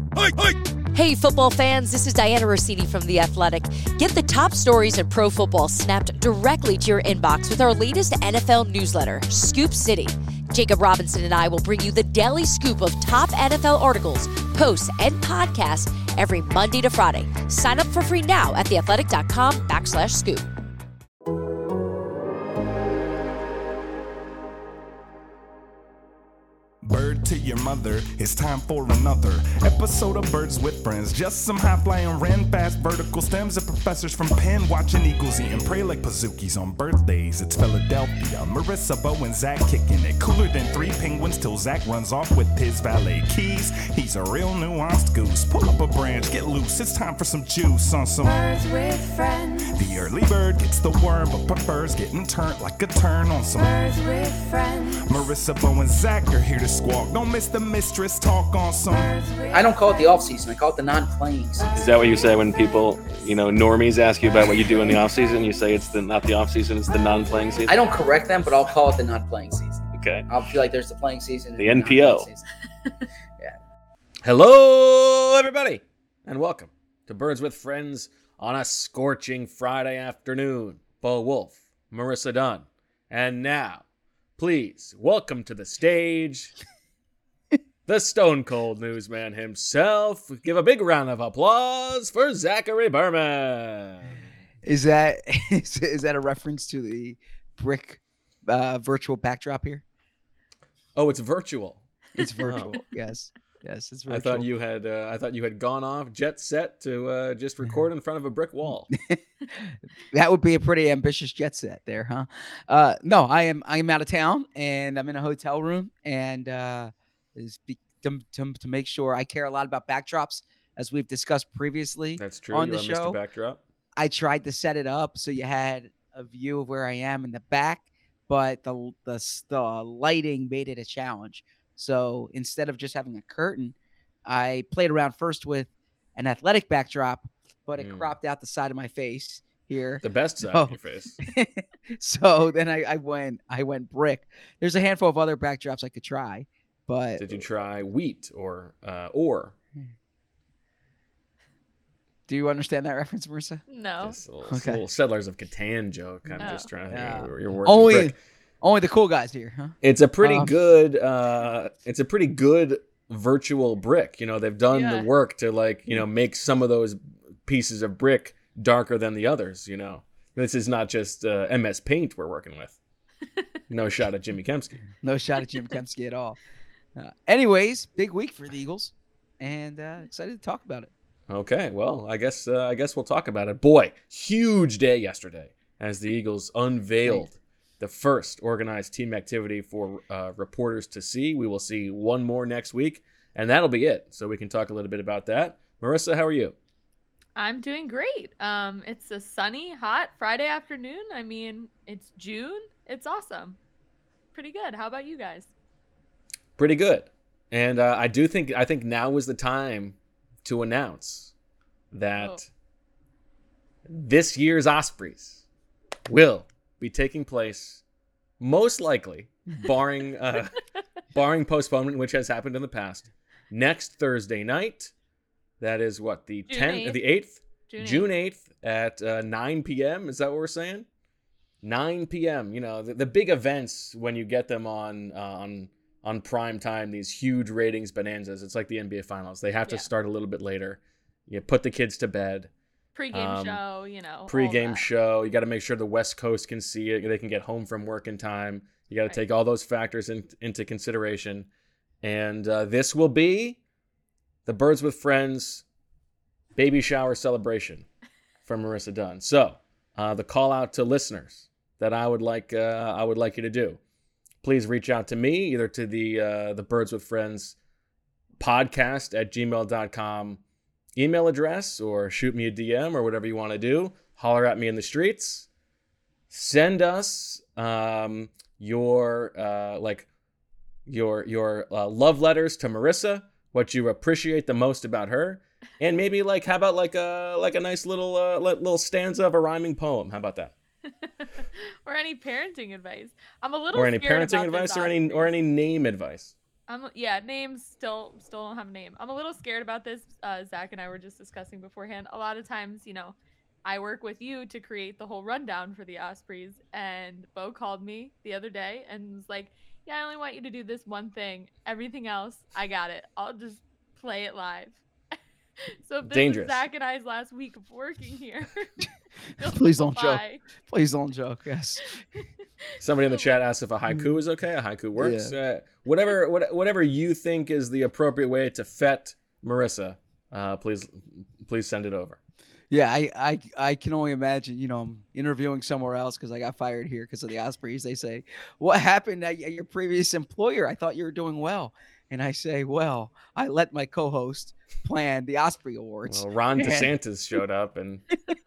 Hey, football fans, this is Diana Rossini from The Athletic. Get the top stories in pro football snapped directly to your inbox with our latest NFL newsletter, Scoop City. Jacob Robinson and I will bring you the daily scoop of top NFL articles, posts, and podcasts every Monday to Friday. Sign up for free now at theathletic.com/scoop. Bird to your mother, it's time for another episode of Birds with Friends. Just some high-flying wren, fast vertical stems of professors from Penn watching eagles eating prey like Pazookies on birthdays. It's Philadelphia, Marissa, Bo, and Zach kicking it. Cooler than 3 penguins till Zach runs off with his valet keys. He's a real nuanced goose. Pull up a branch, get loose. It's time for some juice on some Birds with Friends. The early bird gets the worm, but prefers getting turned like a turn on some Birds with Friends. Marissa, Bo, and Zach are here to squawk. Don't miss the mistress talk on some. I don't call it the off season. I call it the non-playing season. Is that what you say when people, normies ask you about what you do in the off season? You say it's not the off season, it's the non-playing season. I don't correct them, but I'll call it the non-playing season. Okay. I'll feel like there's the playing season. The and NPO. season. Yeah. Hello, everybody, and welcome to Birds with Friends on a scorching Friday afternoon. Bo Wolf, Marissa Dunn, and now, please welcome to the stage the Stone Cold Newsman himself. Give a big round of applause for Zachary Berman. Is that a reference to the brick virtual backdrop here? Oh, it's virtual. It's virtual. Yes, it's virtual. I thought you had gone off jet set to just record in front of a brick wall. That would be a pretty ambitious jet set there, huh? No, I am out of town and I'm in a hotel room and to make sure. I care a lot about backdrops, as we've discussed previously. That's true. On You're the show. Mr. Backdrop. I tried to set it up so you had a view of where I am in the back, but the lighting made it a challenge. So instead of just having a curtain, I played around first with an athletic backdrop, but it cropped out the side of my face here. The best side of your face. So then I went brick. There's a handful of other backdrops I could try, but did you try wheat or ore? Do you understand that reference, Marissa? No. It's a little Settlers of Catan joke. I'm just trying to think. You're working only the cool guys here, huh? It's a pretty good. It's a pretty good virtual brick. They've done the work to make some of those pieces of brick darker than the others. This is not just MS Paint we're working with. No shot at Jimmy Kempski. No shot at Jim Kempski at all. Anyways, big week for the Eagles, and excited to talk about it. Okay, well, I guess we'll talk about it. Boy, huge day yesterday as the Eagles unveiled the first organized team activity for reporters to see. We will see one more next week, and that'll be it. So we can talk a little bit about that. Marissa, how are you? I'm doing great. It's a sunny, hot Friday afternoon. I mean, it's June. It's awesome. Pretty good. How about you guys? Pretty good. And I think now is the time to announce that this year's Ospreys will be taking place, most likely, barring postponement, which has happened in the past, next Thursday night. That is what, the 10th, the 8th, June 8th at 9 p.m. Is that what we're saying? 9 p.m. The big events when you get them on prime time, these huge ratings bonanzas. It's like the NBA Finals. They have to start a little bit later. You put the kids to bed. Pre-game show, Pre-game show. You got to make sure the West Coast can see it. They can get home from work in time. You got to take all those factors into consideration. And this will be the Birds with Friends baby shower celebration from Marissa Dunn. So the call out to listeners that I would like you to do. Please reach out to me, either to the Birds with Friends podcast at gmail.com email address, or shoot me a DM, or whatever you want to do. Holler at me in the streets. Send us your love letters to Marissa, what you appreciate the most about her, and maybe how about a nice little stanza of a rhyming poem. How about that? Or any parenting advice. I'm a little or any scared parenting about advice, this or any name advice. Names still don't have a name. I'm a little scared about this. Zach and I were just discussing beforehand. A lot of times, I work with you to create the whole rundown for the Ospreys, and Bo called me the other day and was like, "Yeah, I only want you to do this one thing. Everything else, I got it. I'll just play it live." So if this Dangerous. is Zach and I's last week of working here, Please don't joke. bye. Please don't joke. Yes. Somebody in the chat asked if a haiku is okay. A haiku works. Whatever you think is the appropriate way to fet Marissa, please send it over. Yeah, I can only imagine, I'm interviewing somewhere else because I got fired here because of the Ospreys. They say, "What happened at your previous employer? I thought you were doing well." And I say, "Well, I let my co-host plan the Osprey Awards." Well, Ron DeSantis showed up, and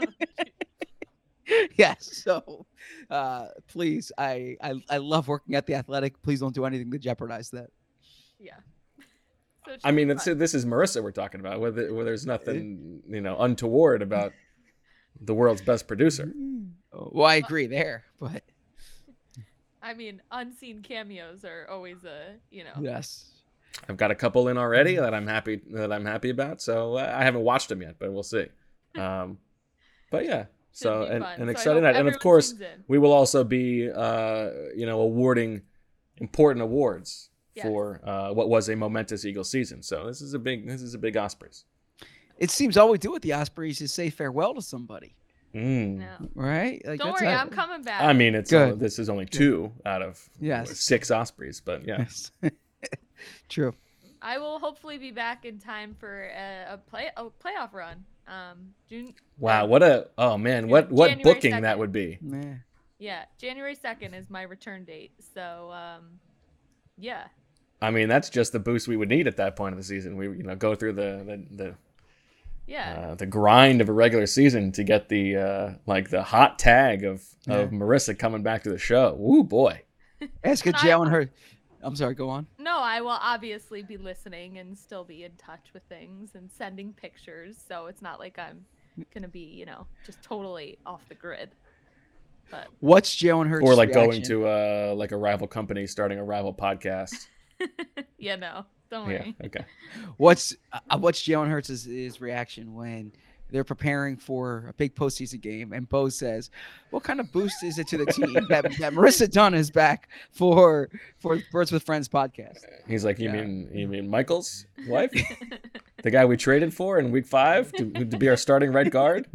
Yes. So, please, I love working at the Athletic. Please don't do anything to jeopardize that. Yeah. So it I should mean, be fun. this is Marissa we're talking about. Where there's nothing untoward about the world's best producer. Well, I agree there, but I mean, unseen cameos are always yes. I've got a couple in already that I'm happy about. So I haven't watched them yet, but we'll see. But yeah. So Should be fun. and So I excited, hope and of everyone course tunes in. we will also be awarding important awards Yes. for what was a momentous Eagle season. So this is a big Ospreys. It seems all we do with the Ospreys is say farewell to somebody, No. right? Like, Don't that's worry, it. I'm coming back. I mean, Good. this is only 2 out of Yes. 6 Ospreys, but yeah. Yes. True. I will hopefully be back in time for a playoff run. June. Wow, what January booking 2nd. that would be. Yeah. Yeah, January 2nd is my return date. So, yeah. I mean, that's just the boost we would need at that point of the season. We go through the grind of a regular season to get the hot tag of Marissa coming back to the show. Ooh boy. Ask a And I- Jalen Hurts. I'm sorry. Go on. No, I will obviously be listening and still be in touch with things and sending pictures. So it's not like I'm going to be, just totally off the grid. But What's Jalen Hurts? Or going to a rival company, starting a rival podcast. yeah, no, don't Yeah. worry. Okay. What's Jalen Hurts' reaction when they're preparing for a big postseason game and Bo says, "What kind of boost is it to the team that Marissa Dunn is back for Birds with Friends podcast?" He's like, you mean Michael's wife, the guy we traded for in week 5 to be our starting right guard?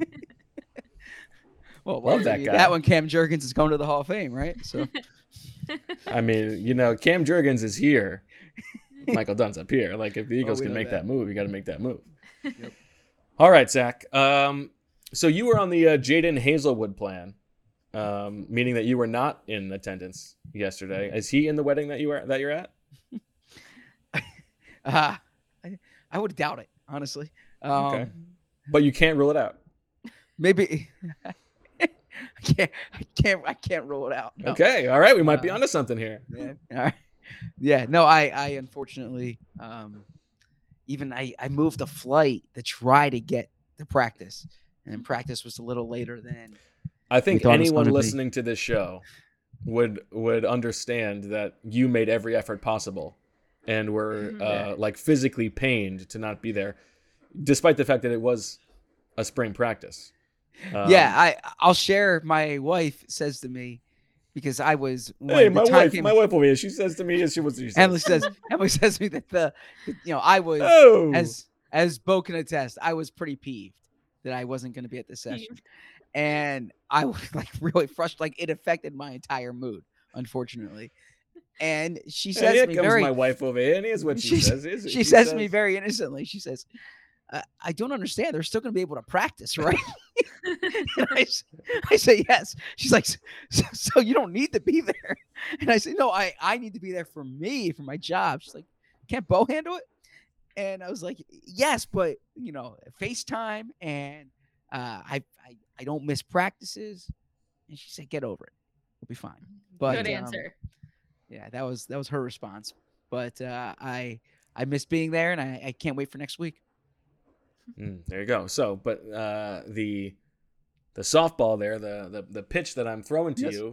Well, Love that guy. That one, Cam Jurgens is going to the Hall of Fame, right? So I mean, Cam Jurgens is here. Michael Dunn's up here. Like, if the Eagles we can know make that. that move, you got to make that move. All right, Zach. So you were on the Jaden Hazelwood plan, meaning that you were not in attendance yesterday. Is he in the wedding that you're at? I would doubt it, honestly. Okay. But you can't rule it out. Maybe I can't rule it out. No. Okay. All right. We might be onto something here. Yeah. All right. Yeah. No, I unfortunately, even I moved a flight to try to get to practice, and practice was a little later than. I think thought it was anyone gonna be. listening to this show would understand that you made every effort possible and were physically pained to not be there, despite the fact that it was a spring practice. I'll share. My wife says to me, because I was Hey, my wife over here. She says to me, she was. Emily says to me that I was Oh. as Bo can attest, I was pretty peeved that I wasn't going to be at this session, and I was really frustrated. Like, it affected my entire mood, unfortunately. And she says here to me comes very, my wife over here, and here's what she says. she says to me very innocently, she says, "I don't understand. They're still going to be able to practice, right?" And I say, "Yes." She's like, so you don't need to be there. And I say, "No, I need to be there for me, for my job." She's like, "Can't Bo handle it?" And I was like, "Yes, but FaceTime, and I don't miss practices." And she said, "Get over it. It'll be fine." But Good answer. yeah, that was her response. But I miss being there, and I can't wait for next week. There you go. So, but the softball there, the pitch that I'm throwing to Yes. you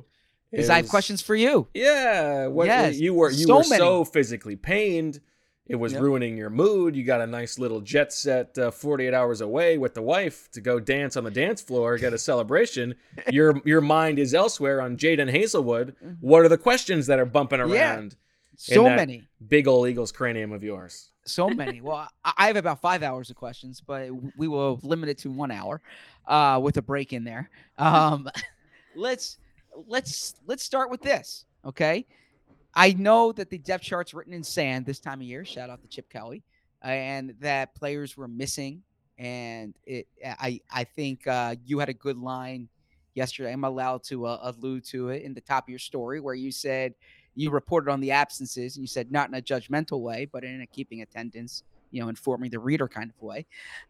Because I have questions for you. Yeah, Yes, you were so many. so physically pained. It was ruining your mood. You got a nice little jet set 48 hours away with the wife to go dance on the dance floor, get a celebration. Your mind is elsewhere on Jaden Hazelwood. What are the questions that are bumping around? So in that many. big old Eagles cranium of yours. So many. Well, I have about 5 hours of questions, but we will limit it to 1 hour with a break in there. Let's start with this, okay? I know that the depth chart's written in sand this time of year. Shout out to Chip Kelly, and that players were missing. And I think you had a good line yesterday. I'm allowed to allude to it in the top of your story where you said you reported on the absences and you said not in a judgmental way, but in a keeping attendance, informing the reader kind of way.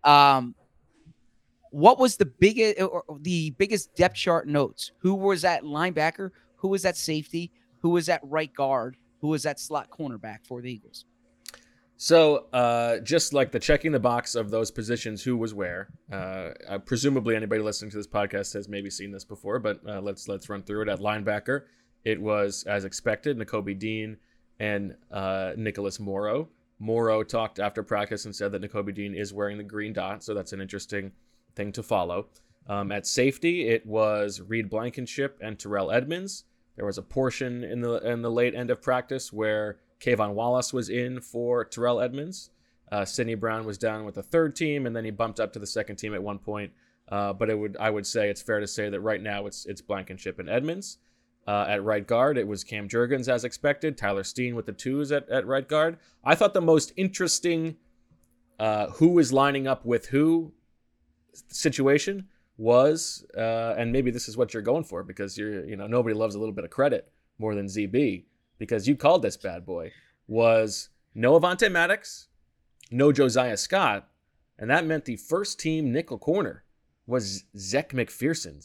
What was the biggest depth chart notes? Who was at linebacker? Who was at safety? Who was at right guard? Who was at slot cornerback for the Eagles? So just like the checking the box of those positions, who was where. Presumably anybody listening to this podcast has maybe seen this before, but let's run through it. At linebacker, it was, as expected, Nakobe Dean and Nicholas Morrow. Morrow talked after practice and said that Nakobe Dean is wearing the green dot, so that's an interesting thing to follow. At safety, it was Reed Blankenship and Terrell Edmonds. There was a portion in the late end of practice where Kayvon Wallace was in for Terrell Edmonds. Sidney Brown was down with the third team, and then he bumped up to the second team at one point. But I would say it's fair to say that right now it's Blankenship and Edmonds. At right guard, it was Cam Jurgens as expected. Tyler Steen with the twos at right guard. I thought the most interesting who is lining up with who situation was, and maybe this is what you're going for because nobody loves a little bit of credit more than ZB because you called this bad boy, was no Avonte Maddox, no Josiah Scott, and that meant the first team nickel corner was Zach McPherson,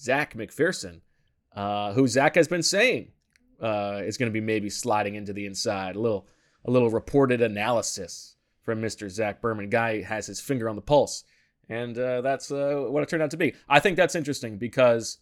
who Zach has been saying is going to be maybe sliding into the inside. A little reported analysis from Mr. Zach Berman. Guy has his finger on the pulse. And that's what it turned out to be. I think that's interesting because,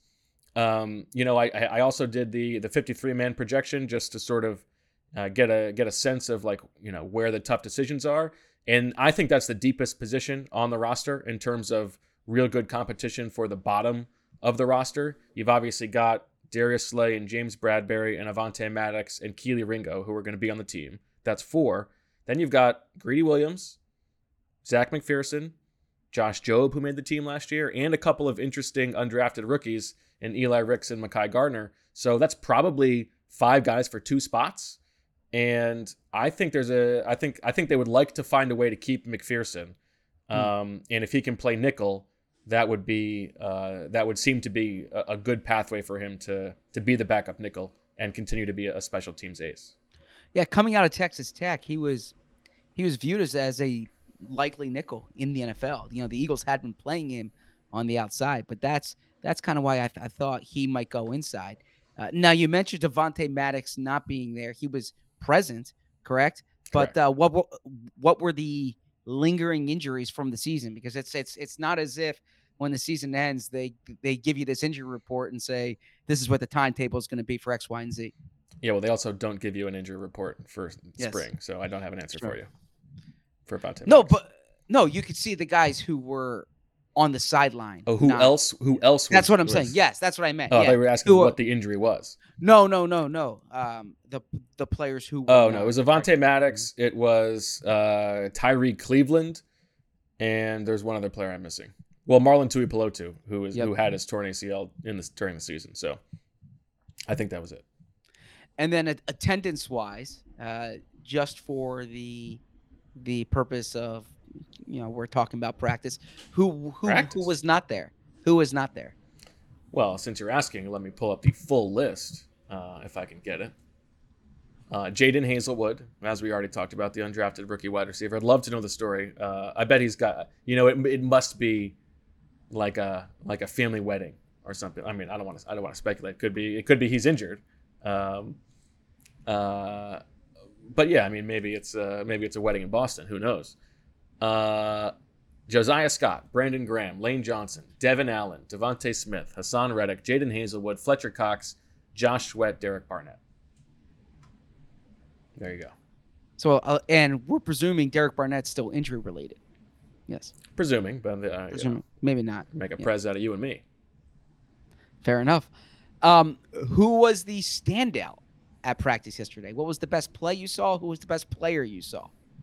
I also did the 53-man projection just to sort of get a sense of where the tough decisions are. And I think that's the deepest position on the roster in terms of real good competition for the bottom of the roster. You've obviously got Darius Slay and James Bradbury and Avonte Maddox and Keely Ringo who are going to be on the team. That's 4. Then you've got Greedy Williams, Zach McPherson, Josh Jobe, who made the team last year, and a couple of interesting undrafted rookies in Eli Ricks and Mekhi Gardner. So that's probably 5 guys for 2 spots. And I think I think they would like to find a way to keep McPherson. And if he can play nickel, that would seem to be a good pathway for him to be the backup nickel and continue to be a special teams ace. Yeah, coming out of Texas Tech, he was viewed as a likely nickel in the NFL. The Eagles had been playing him on the outside, but that's kind of why I thought he might go inside. Now you mentioned Avonte Maddox not being there. He was present, correct? But what were the lingering injuries from the season? Because it's not as if when the season ends they give you this injury report and say this is what the timetable is going to be for X, Y, and Z. Yeah, well, they also don't give you an injury report for spring, so I don't have an answer for you. For Avonte Maddox. You could see the guys who were on the sideline. Oh, who else? That's what I'm saying. Yes, that's what I meant. Oh, they were asking what the injury was. No. The players who. No, it was Avonte Maddox. It was Tyree Cleveland, and there's one other player I'm missing. Well, Marlon Tuipulotu, who had his torn ACL during the season. So, I think that was it. And then attendance-wise, just for the purpose of, we're talking about practice. Who was not there? Who was not there? Well, since you're asking, let me pull up the full list, if I can get it. Jaden Hazelwood, as we already talked about, the undrafted rookie wide receiver. I'd love to know the story. I bet he's got, it must be like a family wedding or something. I mean, I don't want to speculate. It could be he's injured. But yeah, I mean, maybe it's a wedding in Boston. Who knows? Josiah Scott, Brandon Graham, Lane Johnson, Devin Allen, Devontae Smith, Hassan Reddick, Jaden Hazelwood, Fletcher Cox, Josh Sweat, Derek Barnett. There you go. So, and we're presuming Derek Barnett's still injury related. Yes. Presuming, but Maybe not. make a prez out of you and me. Fair enough. Who was the standout at practice yesterday? What was the best play you saw? Who was the best player you saw?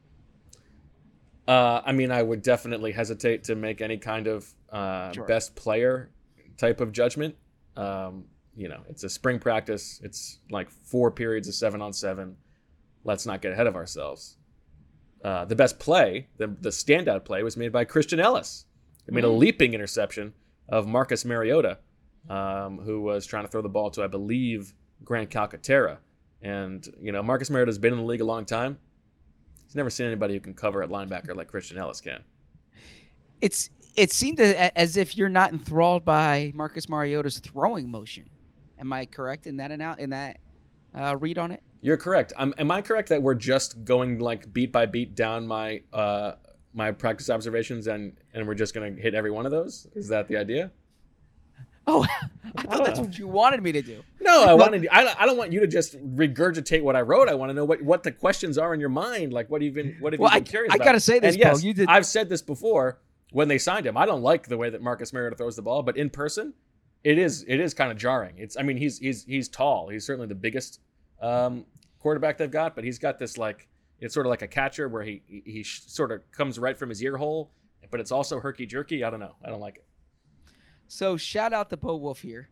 I mean, I would definitely hesitate to make any kind of best player type of judgment. It's a spring practice. It's like 4 periods of 7-on-7. Let's not get ahead of ourselves. The best play, the standout play, was made by Christian Ellis. He made a leaping interception of Marcus Mariota, who was trying to throw the ball to, I believe, Grant Calcaterra. And, Marcus Mariota's been in the league a long time. He's never seen anybody who can cover at linebacker like Christian Ellis can. It seemed as if you're not enthralled by Marcus Mariota's throwing motion. Am I correct in that read on it? You're correct. Am I correct that we're just going like beat by beat down my my practice observations and we're just going to hit every one of those? Is that the idea? Oh, I thought that's what you wanted me to do. No, I don't want you to just regurgitate what I wrote. I want to know what the questions are in your mind. Like what have you been curious about? I gotta say this, and yes, Bo, you did. I've said this before when they signed him. I don't like the way that Marcus Mariota throws the ball, but in person, it is kind of jarring. He's tall. He's certainly the biggest quarterback they've got, but he's got this it's sort of like a catcher where he sort of comes right from his ear hole, but it's also herky jerky. I don't know. I don't like it. So shout out to Bo Wolf here.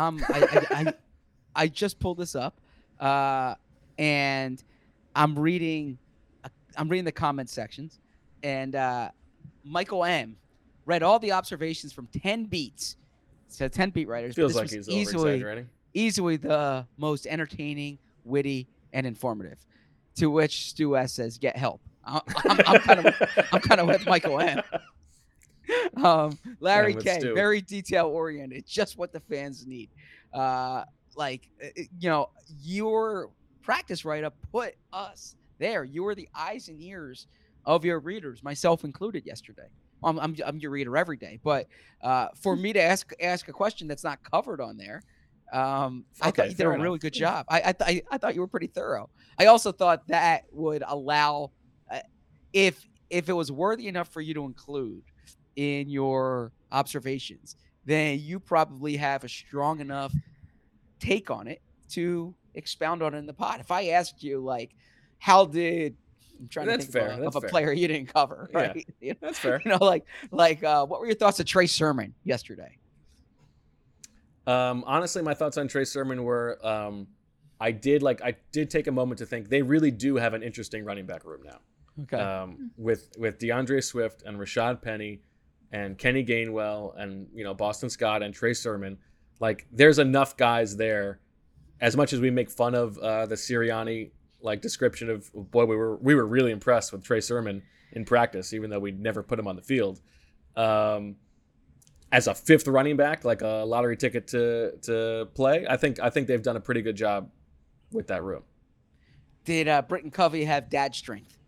I just pulled this up, and I'm reading the comment sections, and Michael M. read all the observations from 10 beats. So 10 beat writers. Feels like he's over-exaggerating. Easily the most entertaining, witty, and informative. To which Stu S says, "Get help." I'm kind of with Michael M. Larry K, very detail oriented, just what the fans need. Your practice write-up put us there. You were the eyes and ears of your readers, myself included, yesterday. I'm your reader every day, but for me to ask a question that's not covered on there, I thought you did a really good job. I thought you were pretty thorough. I also thought that would allow, if it was worthy enough for you to include in your observations, then you probably have a strong enough take on it to expound on it in the pod. If I asked you, how did I'm trying to think of a player you didn't cover, right? Yeah, that's fair. What were your thoughts of Trey Sermon yesterday? Honestly, my thoughts on Trey Sermon were, I did take a moment to think they really do have an interesting running back room now. Okay. With DeAndre Swift and Rashad Penny and Kenny Gainwell and Boston Scott and Trey Sermon, there's enough guys there. As much as we make fun of the Sirianni description of, boy, we were really impressed with Trey Sermon in practice, even though we never put him on the field. As a fifth running back, like a lottery ticket to play, I think they've done a pretty good job with that room. Did Britton Covey have dad strength?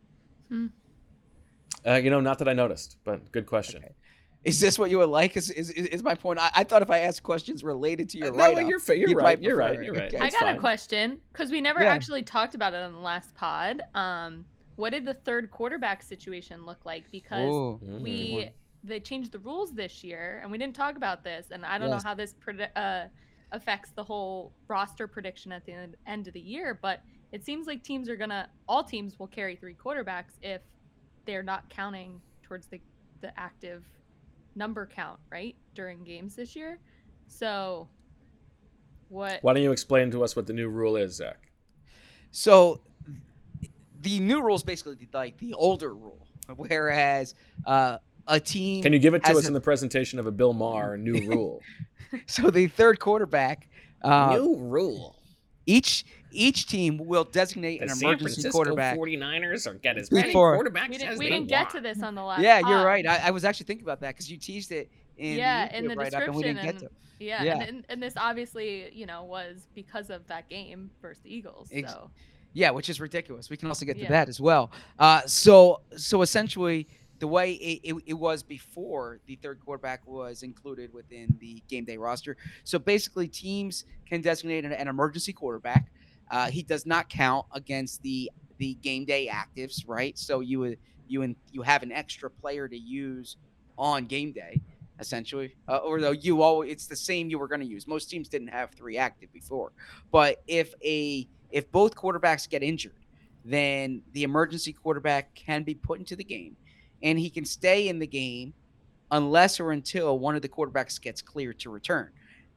Not that I noticed, but good question. Okay. Is this what you would like? Is my point? I thought if I asked questions related to your write-up, you're right. You're right. Okay. I got a question because we never actually talked about it on the last pod. What did the third quarterback situation look like? Because they changed the rules this year, and we didn't talk about this. And I don't know how this affects the whole roster prediction at the end of the year, but it seems like all teams will carry 3 quarterbacks if they're not counting towards the active number count, right, during games this year. So why don't you explain to us what the new rule is, Zach? So the new rule is basically the older rule, whereas a team... Can you give it to us in the presentation of a Bill Maher new rule? So the third quarterback... new rule. Each team will designate an emergency quarterback. The San Francisco 49ers or get as many quarterbacks as we didn't get to this on the last Yeah, pod. you're right. I was actually thinking about that because you teased it in the write-up and we didn't get to. And this obviously, was because of that game versus the Eagles. So. Yeah, which is ridiculous. We can also get to that as well. So essentially, the way it was before the third quarterback was included within the game day roster. So basically, teams can designate an emergency quarterback. He does not count against the game day actives, right? So you have an extra player to use on game day, essentially. Or though it's the same you were going to use. Most teams didn't have 3 active before, but if both quarterbacks get injured, then the emergency quarterback can be put into the game, and he can stay in the game unless or until one of the quarterbacks gets cleared to return.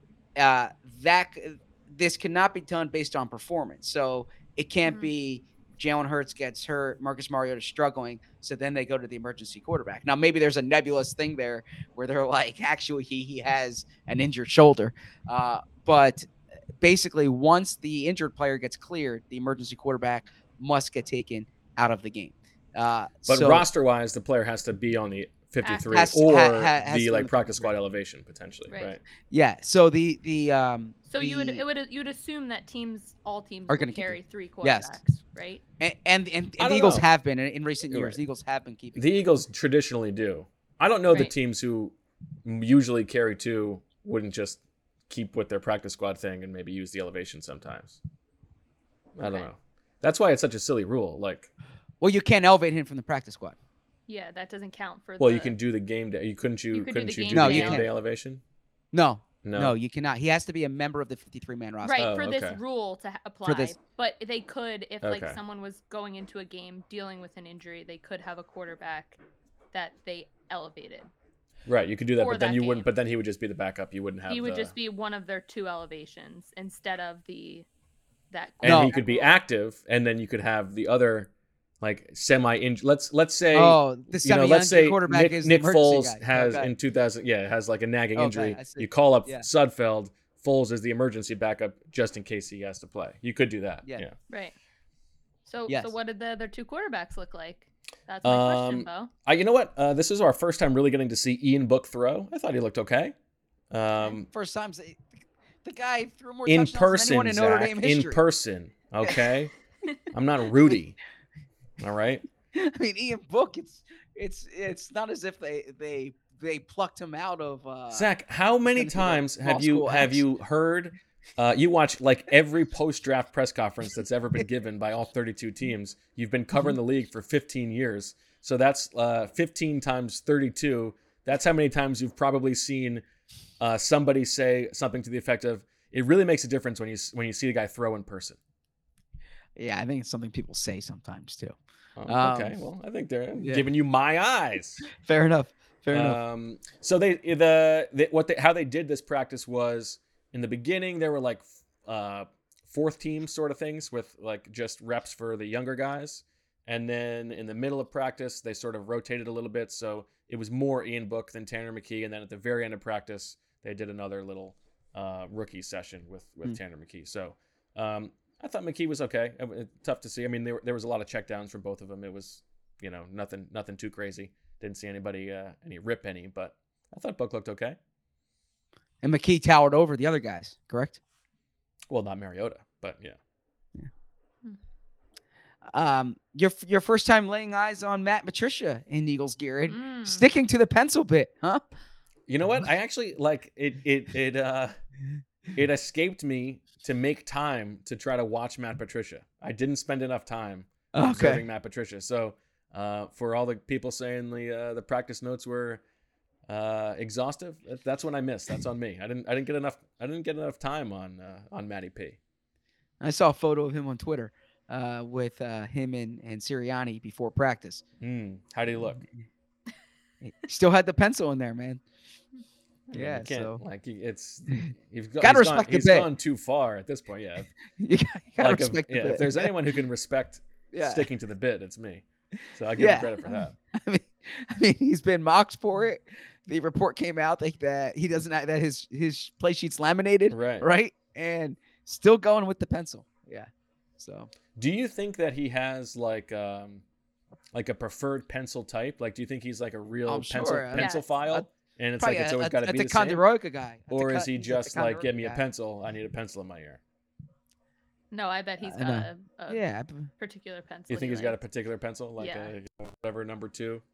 This cannot be done based on performance. So it can't be Jalen Hurts gets hurt, Marcus Mariota struggling, so then they go to the emergency quarterback. Now, maybe there's a nebulous thing there where they're like, actually, he has an injured shoulder. But basically, once the injured player gets cleared, the emergency quarterback must get taken out of the game. But roster-wise, the player has to be on the 53 has be to like be practice squad elevation potentially, Right. right? Yeah. So you'd assume that all teams are are gonna going to keep carry it. 3 quarterbacks, Yes. right? and I the don't Eagles know. have been in recent years. Right. The Eagles have been keeping. The Eagles traditionally do. I don't know the Right. teams who usually carry 2 wouldn't just keep with their practice squad thing and maybe use the elevation sometimes. I don't Okay. know. That's why it's such a silly rule. Like, Well, you can't elevate him from the practice squad. Yeah, that doesn't count for. well, you can do the game day. You couldn't You could do the do game the day game day elevation. elevation? No, No. you cannot. He has to be a member of the 53-man roster. right Oh, for this okay. rule to apply. this- But they could, if like Okay. someone was going into a game dealing with an injury, they could have a quarterback that they elevated. Right, you could do that, For but then that you game. wouldn't. But then he would just be the backup. You wouldn't have. He would just be one of their 2 elevations instead of that. And No. he could be active, and then you could have the other, like semi-injured. Let's say. Oh, the You know, let's say quarterback Nick, is the Nick emergency Foles guy. has Okay. in 2000, has like a nagging Okay, injury. I see. You call up Yeah. Sudfeld. Foles is the emergency backup just in case he has to play. You could do that. Yeah. Yeah. Right. So Yes. what did the other 2 quarterbacks look like? That's my question, Bo. You know what? This is our first time really getting to see Ian Book throw. I thought he looked okay. First time the guy threw more In touchdowns than person, anyone in Notre Zach. Dame In history. person. Okay. I'm not Rudy. All right. I mean, Ian Book. It's not as if they plucked him out of. Zach, how many gonna be times like have law you school have X. you heard? You watch like every post-draft press conference that's ever been given by all 32 teams. You've been covering the league for 15 years, so that's 15 times 32. That's how many times you've probably seen somebody say something to the effect of, "It really makes a difference when you see a guy throw in person." Yeah, I think it's something people say sometimes too. Oh, okay, well, I think they're yeah. giving you my eyes. Fair enough. Fair enough. So how they did this practice was in the beginning there were like 4th team sort of things with like just reps for the younger guys, and then in the middle of practice they sort of rotated a little bit, so it was more Ian Book than Tanner McKee, and then at the very end of practice they did another little rookie session with Tanner McKee. So I thought McKee was okay. Tough to see. I mean, there was a lot of checkdowns from both of them. It was, nothing too crazy. Didn't see anybody rip any, but I thought Book looked okay. And McKee towered over the other guys, correct? Well, not Mariota, but yeah. Your first time laying eyes on Matt Patricia in Eagles gear, and Mm. sticking to the pencil bit, huh? You know what? I actually like it. It escaped me to make time to try to watch Matt Patricia. I didn't spend enough time observing Matt Patricia. So for all the people saying the practice notes were exhaustive, that's what I missed. That's on me. I didn't get enough time on Matty P. I saw a photo of him on Twitter with him and Sirianni before practice. How do you look? He still had the pencil in there, man. Yeah, You can't, so gotta respect the he's bit. gone too far at this point. Yeah, you gotta like respect the bit. if there's anyone who can respect Yeah. sticking to the bit, it's me. So I give him credit for that. I mean, he's been mocked for it. The report came out that he doesn't have, that his play sheet's laminated, right, and still going with the pencil. Yeah. So, do you think that he has like a preferred pencil type? Like, do you think he's like a real pencil file? And it's like it's always got to be the same. Ticonderoga guy. Or is he just like, give me a pencil? I need a pencil in my ear. No, I bet he's got a particular pencil. You think he's got a particular pencil, like whatever number 2?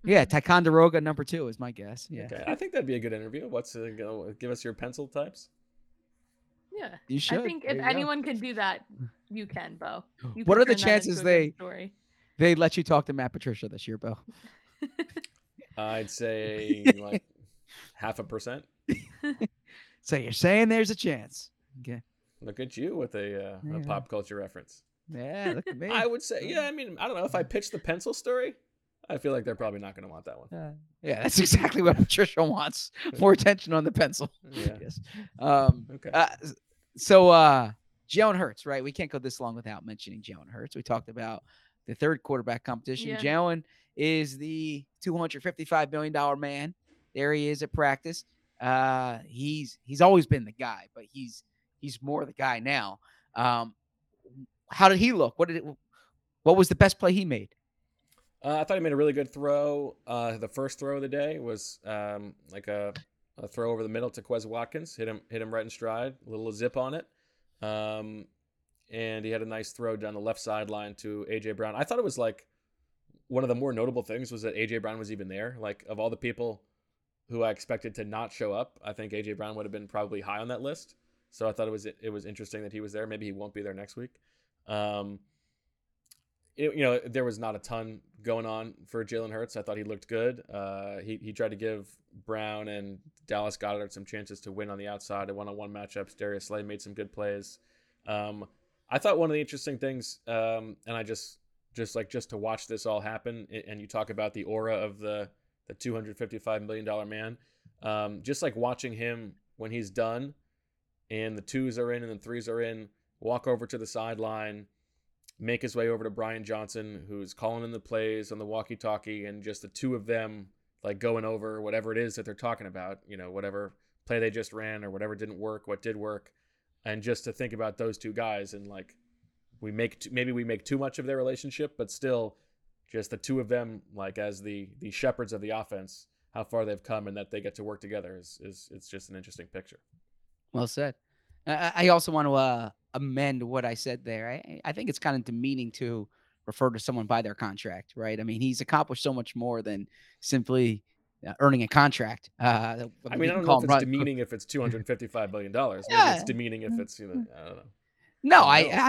Yeah, Ticonderoga number 2 is my guess. Yeah. Okay, I think that'd be a good interview. Give us your pencil types. Yeah. You should. I think There if you go. anyone can do that, you can, Bo. You What could are the turn that chances into a good they- story. They let you talk to Matt Patricia this year, Bo. I'd say like 0.5%. So you're saying there's a chance. Okay. Look at you with a Yeah. pop culture reference. Yeah, look at me. I would say, yeah. I mean, I don't know if I pitch the pencil story. I feel like they're probably not going to want that one. Yeah, that's exactly what Patricia wants. More attention on the pencil. Yeah. Yes. Okay. So Jalen Hurts, right? We can't go this long without mentioning Jalen Hurts. We talked about the third quarterback competition. Yeah. Jalen is the $255 million man. There he is at practice. He's always been the guy, but he's more the guy now. How did he look? What was the best play he made? I thought he made a really good throw. The first throw of the day was like a throw over the middle to Quez Watkins. Hit him right in stride. A little zip on it. And he had a nice throw down the left sideline to A.J. Brown. I thought it was like one of the more notable things was that A.J. Brown was even there. Like, of all the people who I expected to not show up, I think A.J. Brown would have been probably high on that list. So I thought it was interesting that he was there. Maybe he won't be there next week. There was not a ton going on for Jalen Hurts. I thought he looked good. He tried to give Brown and Dallas Goedert some chances to win on the outside in one-on-one matchups. Darius Slay made some good plays. I thought one of the interesting things, and I just to watch this all happen, and you talk about the aura of the $255 million man, just like watching him when he's done and the 2s are in and the 3s are in, walk over to the sideline, make his way over to Brian Johnson, who's calling in the plays on the walkie-talkie, and just the two of them like going over whatever it is that they're talking about, whatever play they just ran or whatever didn't work, what did work. And just to think about those two guys and like maybe we make too much of their relationship, but still just the two of them like as the shepherds of the offense, how far they've come and that they get to work together is it's just an interesting picture. Well said. I also want to amend what I said there. I think it's kind of demeaning to refer to someone by their contract, right? I mean, he's accomplished so much more than simply earning a contract. I mean, I don't know if it's demeaning if it's $255 million. Maybe it's demeaning if it's, I don't know. No,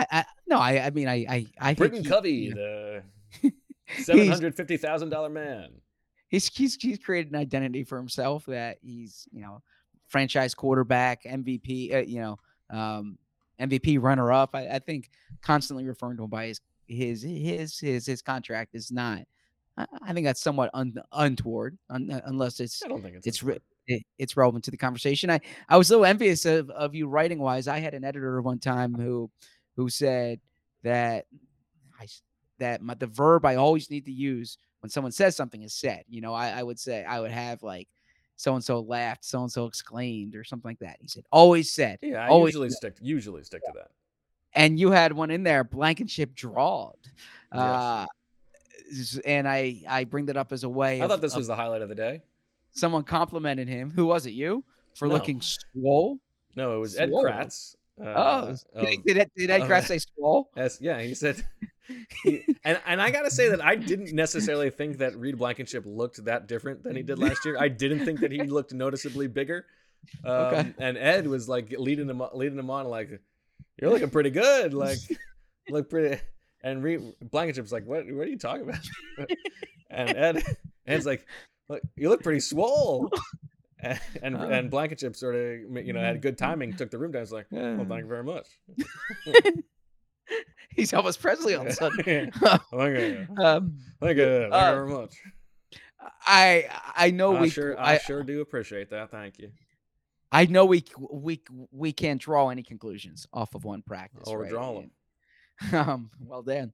I mean, I Britton think Covey, the $750,000 man. He's created an identity for himself that he's, franchise quarterback, MVP, MVP runner up. I think constantly referring to him by his contract is not. I think that's somewhat untoward, unless it's. I don't think it's relevant to the conversation. I was a little envious of you writing wise. I had an editor one time who said that the verb I always need to use when someone says something is said. I would say I would have like so-and-so laughed, so-and-so exclaimed or something like that. He said, always said. Yeah, I always usually stick to that. And you had one in there, Blankenship drawed. Yes. And I bring that up as a way. I thought this was the highlight of the day. Someone complimented him. Who was it? You? For looking swole? No, it was swole. Ed Kratz. Did Ed Kratz say swole? Yeah, he said. And I gotta say that I didn't necessarily think that Reed Blankenship looked that different than he did last year. I didn't think that he looked noticeably bigger. Okay. And Ed was like leading him on like, you're looking pretty good, like look pretty. And Blankenship's like, what are you talking about? And Ed's like, look, you look pretty swole. And Blankenship sort of had good timing, took the room down. It's like, well, thank you very much. He's Elvis Presley all of a sudden. Thank you very much. I know I sure do appreciate that. Thank you. I know we can't draw any conclusions off of one practice. Or right? draw them. Well then,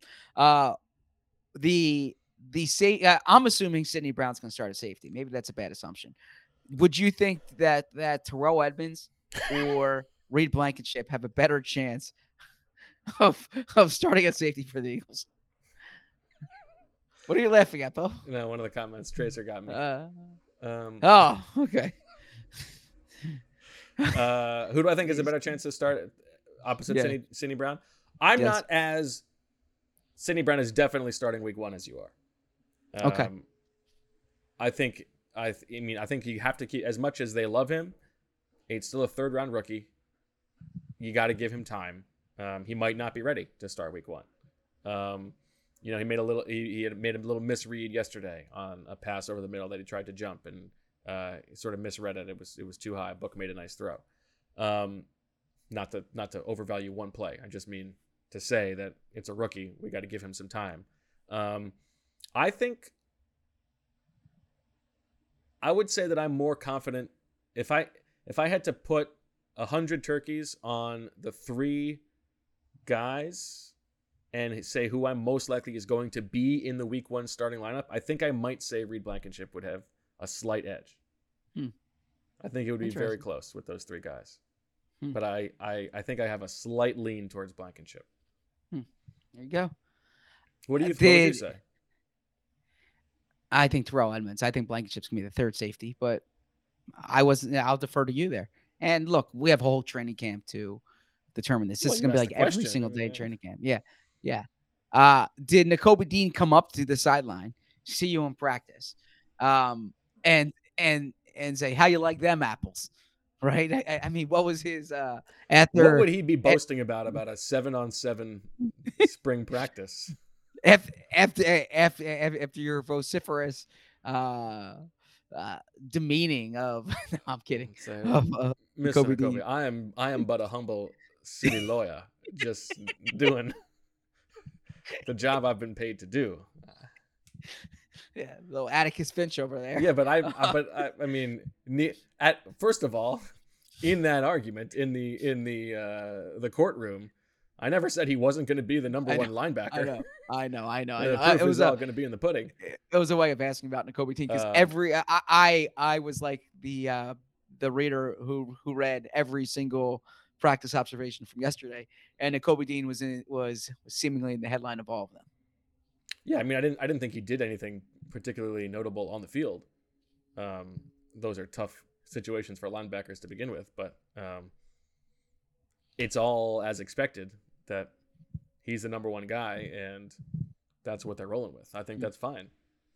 I'm assuming Sidney Brown's going to start at safety. Maybe that's a bad assumption. Would you think that Terrell Edmonds or Reed Blankenship have a better chance of starting at safety for the Eagles? What are you laughing at, Bo? No, one of the comments Tracer got me. Okay. Who do I think is a better chance to start opposite Sidney Brown? I'm not as Sidney Brown is definitely starting week 1 as you are. Okay. I think you have to keep, as much as they love him, it's still a 3rd round rookie. You got to give him time. He might not be ready to start week 1. He made he had made a little misread yesterday on a pass over the middle that he tried to jump and sort of misread it. It was too high. Book made a nice throw. Not to overvalue one play. I just mean to say that it's a rookie. We got to give him some time. I think I would say that I'm more confident if I had to put 100 turkeys on the 3 guys and say who I'm most likely is going to be in the week 1 starting lineup, I think I might say Reed Blankenship would have a slight edge. I think it would be very close with those 3 guys. But I think I have a slight lean towards Blankenship. There you go. What do you say? I think Terrell Edmonds. I think Blankenship's going to be the 3rd safety, but I'll defer to you there. And look, we have a whole training camp to determine this. This is going to be like every single day training camp. Yeah. Did Nakobe Dean come up to the sideline, see you in practice, and say, how you like them apples? Right? I mean, what was his what would he be boasting about a 7-on-7 spring practice? After your vociferous demeaning of no, I'm kidding. Mr. Nakobe, I am but a humble city lawyer, just doing the job I've been paid to do. Yeah, little Atticus Finch over there. Yeah, but I mean, first of all, in that argument in the courtroom, I never said he wasn't going to be the number 1 linebacker. I know. It was all going to be in the pudding. It was a way of asking about Nakobe Dean because I was like the reader who read every single practice observation from yesterday, and Nakobe Dean was seemingly in the headline of all of them. Yeah, I mean, I didn't think he did anything particularly notable on the field. Those are tough situations for linebackers to begin with, but it's all as expected that he's the number 1 guy, and that's what they're rolling with. I think that's fine.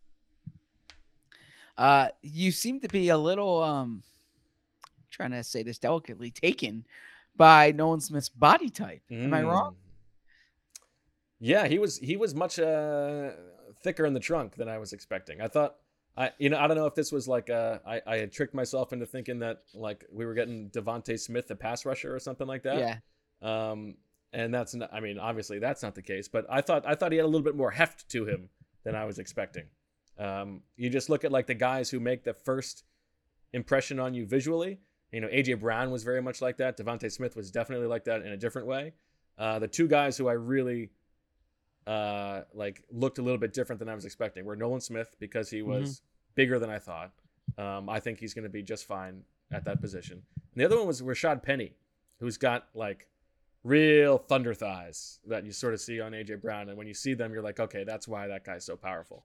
You seem to be a little, trying to say this delicately, taken by Nolan Smith's body type. Am I wrong? Yeah, he was much thicker in the trunk than I was expecting. I thought, I don't know if this was like I had tricked myself into thinking that like we were getting Devontae Smith, a pass rusher or something like that. Yeah. And that's not, I mean, obviously that's not the case, but I thought he had a little bit more heft to him than I was expecting. You just look at like the guys who make the first impression on you visually. AJ Brown was very much like that. Devontae Smith was definitely like that in a different way. The 2 guys who I really looked a little bit different than I was expecting were Nolan Smith, because he was bigger than I thought. I think he's going to be just fine at that position. And the other one was Rashad Penny, who's got like real thunder thighs that you sort of see on AJ Brown. And when you see them, you're like, okay, that's why that guy's so powerful.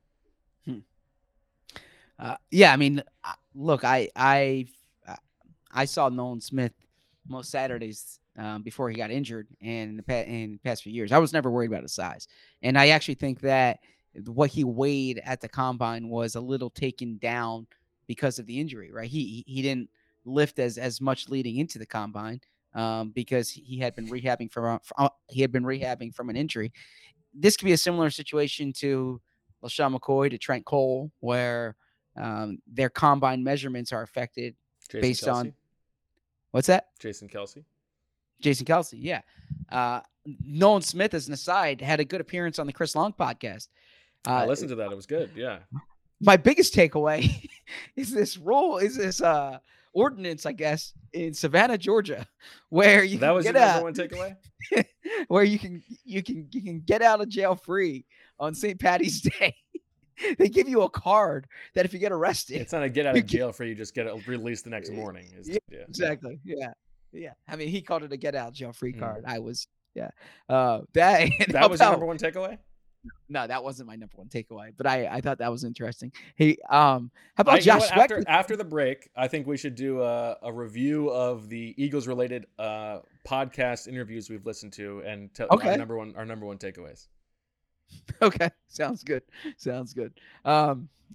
Yeah, I mean, look, I saw Nolan Smith most Saturdays before he got injured, and in the past few years, I was never worried about his size. And I actually think that what he weighed at the combine was a little taken down because of the injury, right? He didn't lift as much leading into the combine because he had been rehabbing from an injury. This could be a similar situation to LaShawn McCoy, to Trent Cole, where their combine measurements are affected based on what's that? Jason Kelce, yeah. Nolan Smith, as an aside, had a good appearance on the Chris Long podcast. I listened to that. It was good. Yeah. My biggest takeaway is this ordinance, I guess, in Savannah, Georgia, where you that can was get your out, number 1 takeaway? where you can get out of jail free on St. Patty's Day. They give you a card that if you get arrested, it's not a get out of jail free. You just get released the next morning. Yeah. Exactly. Yeah. I mean, he called it a get out jail free card. I was, that was your number 1 takeaway. No, that wasn't my number 1 takeaway, but I thought that was interesting. Hey, how about Josh Sweat? After the break, I think we should do a review of the Eagles related podcast interviews we've listened to and our number one takeaways. Okay, sounds good.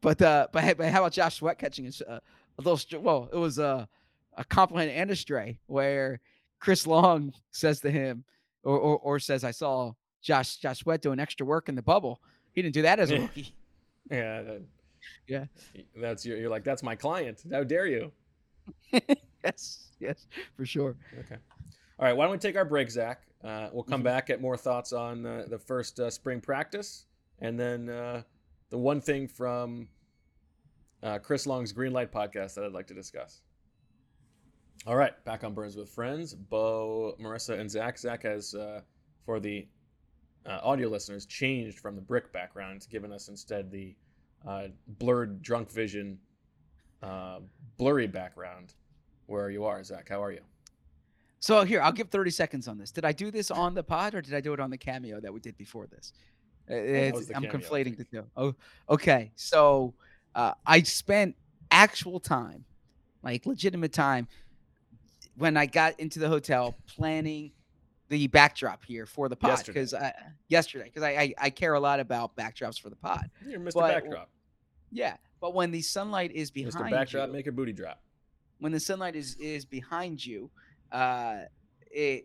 but how about Josh Sweat catching a little? Well, it was a compliment and a stray where Chris Long says to him, or says, "I saw Josh Sweat doing extra work in the bubble. He didn't do that as a rookie." Yeah. Yeah. That's you're like, that's my client. How dare you? Yes, for sure. Okay. All right. Why don't we take our break, Zach? We'll come back, get more thoughts on the first spring practice, and then the one thing from Chris Long's Green Light podcast that I'd like to discuss. All right. Back on Burns with Friends. Bo, Marissa, and Zach. Zach has, for the audio listeners, changed from the brick background, giving us instead the blurred drunk vision, blurry background where you are. Zach, how are you? So here, I'll give 30 seconds on this. Did I do this on the pod or did I do it on the cameo that we did before this? was the I'm cameo, I conflating the think. two. Oh, okay. So I spent actual time, like legitimate time, when I got into the hotel planning the backdrop here for the pod yesterday because I care a lot about backdrops for the pod. You're Mr. But- Backdrop. Yeah, but when the sunlight is behind Mr. Backdrop, you, make a booty drop. when the sunlight is behind you, it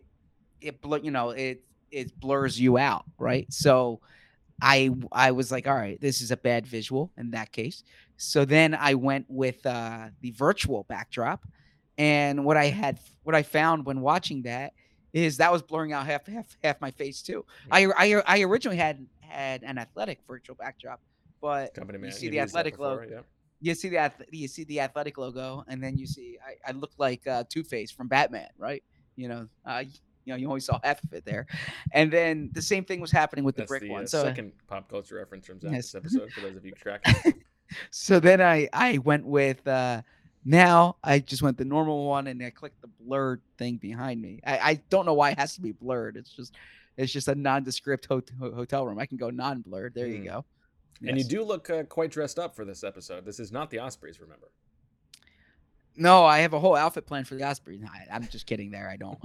blurs you out, right? So I was like, all right, this is a bad visual in that case. So then I went with the virtual backdrop, and what I found when watching that is that was blurring out half my face too. I originally had an Athletic virtual backdrop, but Company man. you see you've the used that Athletic before, logo. yeah. You see the Athletic logo, and then you see I look like Two-Face from Batman, right? You always saw half of it there, and then the same thing was happening with the That's brick the one. So second pop culture reference from Zach Yes. this episode, for those of you tracking. so then I went with now I just went the normal one, and I clicked the blurred thing behind me. I don't know why it has to be blurred. It's just a nondescript hotel room. I can go non-blurred. There you go. And you Yes. do look quite dressed up for this episode. This is not the Ospreys, remember? No, I have a whole outfit plan for the Ospreys. No, I'm just kidding. There, I don't.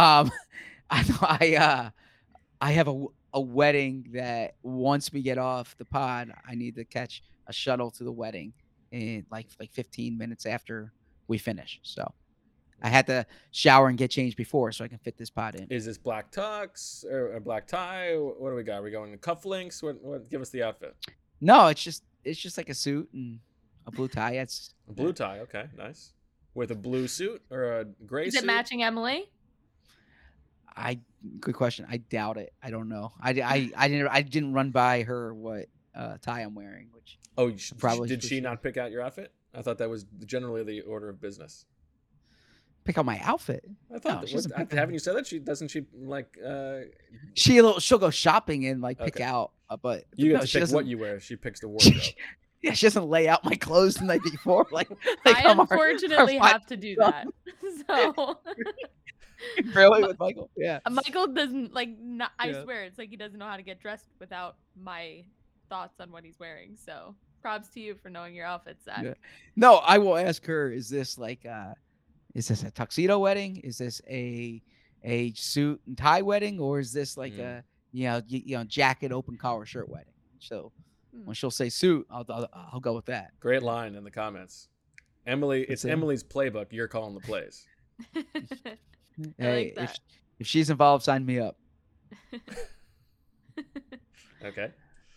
I have a wedding that once we get off the pod, I need to catch a shuttle to the wedding in like 15 minutes after we finish. So I had to shower and get changed before so I can fit this pod in. Is this black tux or a black tie? What do we got? Are we going to cufflinks? What? Give us the outfit. No, it's just like a suit and a blue tie. It's A blue tie. Okay, nice. With a blue suit or a gray Is suit? it matching Emily? Good question. I doubt it. I don't know. I didn't run by her what tie I'm wearing, which Oh, Probably did for she sure. not pick out your outfit? I thought that was generally the order of business. pick out my outfit. I thought. No, she doesn't pick Haven't you said that? She like? She'll go shopping and like pick Okay. out, but You no, get to she pick doesn't. what you wear. She picks the wardrobe. Yeah, she doesn't lay out my clothes the night before. Like I I'm unfortunately our- have to do that. So really with Michael. Yeah. Michael doesn't like. Not, I Yeah. swear, it's like he doesn't know how to get dressed without my thoughts on what he's wearing. So props to you for knowing your outfits, Zach. Yeah. No, I will ask her. Is this like is this a tuxedo wedding? Is this a suit and tie wedding, or is this like a jacket open collar shirt wedding? So when she'll say suit, I'll go with that. Great line in the comments. Emily, it's That's it. Emily's playbook. You're calling the plays. Hey, that. if she's involved, sign me up. Okay.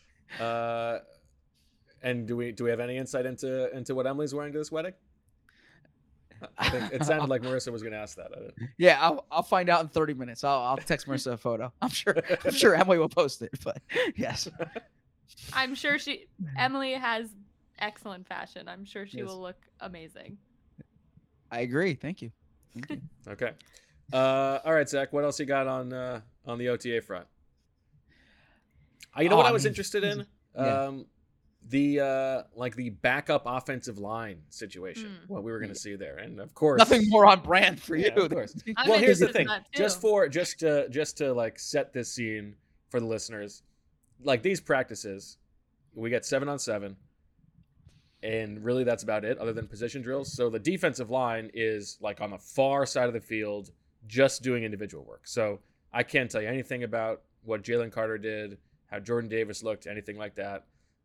And do we have any insight into what Emily's wearing to this wedding? I think it sounded like Marissa was going to ask that. I didn't. Yeah, I'll find out in 30 minutes. I'll text Marissa a photo. I'm sure Emily will post it. But yes, I'm sure Emily has excellent fashion. I'm sure she Yes. will look amazing. I agree. Thank you. Okay. All right, Zach. What else you got on the OTA front? You know what I was interested in? yeah. The backup offensive line situation. What we were going to see there, and of course, Nothing more on brand for Yeah, you. of course. I'm Well, here's the interested in thing. that too. Just to like set this scene for the listeners, like these practices, we get 7-on-7, and really that's about it, other than position drills. So the defensive line is like on the far side of the field, just doing individual work. So I can't tell you anything about what Jalen Carter did, how Jordan Davis looked, anything like that.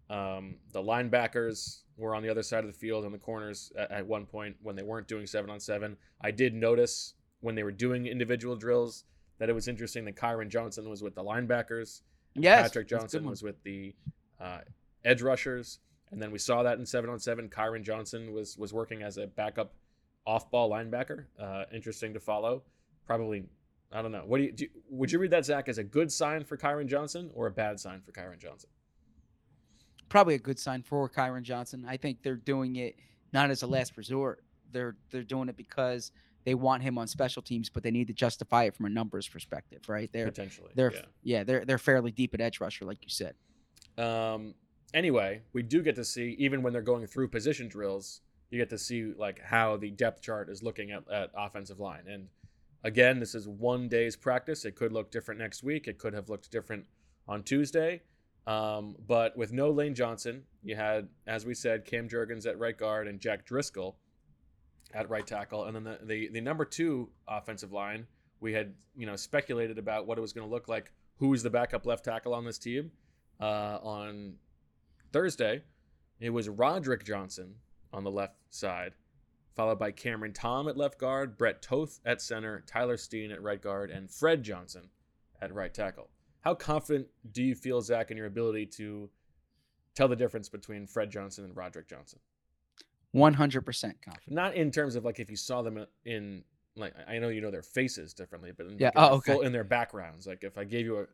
The linebackers were on the other side of the field in the corners at one point when they weren't doing 7-on-7. I did notice when they were doing individual drills that it was interesting that Kyron Johnson was with the linebackers. Yes, Patrick that's a good Johnson one. was with the edge rushers. And then we saw that in 7-on-7. Kyron Johnson was working as a backup off-ball linebacker. Interesting to follow. Probably, I don't know. Would you read that, Zach, as a good sign for Kyron Johnson or a bad sign for Kyron Johnson? Probably a good sign for Kyron Johnson. I think they're doing it not as a last resort. They're doing it because they want him on special teams, but they need to justify it from a numbers perspective, right? Potentially. They're fairly deep at edge rusher, like you said. Anyway, we do get to see, even when they're going through position drills, you get to see like how the depth chart is looking at offensive line. And again, this is 1 day's practice. It could look different next week. It could have looked different on Tuesday. But with no Lane Johnson, you had, as we said, Cam Jurgens at right guard and Jack Driscoll at right tackle. And then the number 2 offensive line, we had, speculated about what it was going to look like. Who was the backup left tackle on this team? On Thursday, it was Roderick Johnson on the left side, followed by Cameron Tom at left guard, Brett Toth at center, Tyler Steen at right guard, and Fred Johnson at right tackle. How confident do you feel, Zach, in your ability to tell the difference between Fred Johnson and Roderick Johnson? 100% confident. Not in terms of like if you saw them in, like, I know you know their faces differently, but in, Yeah. in their backgrounds. Like if I gave you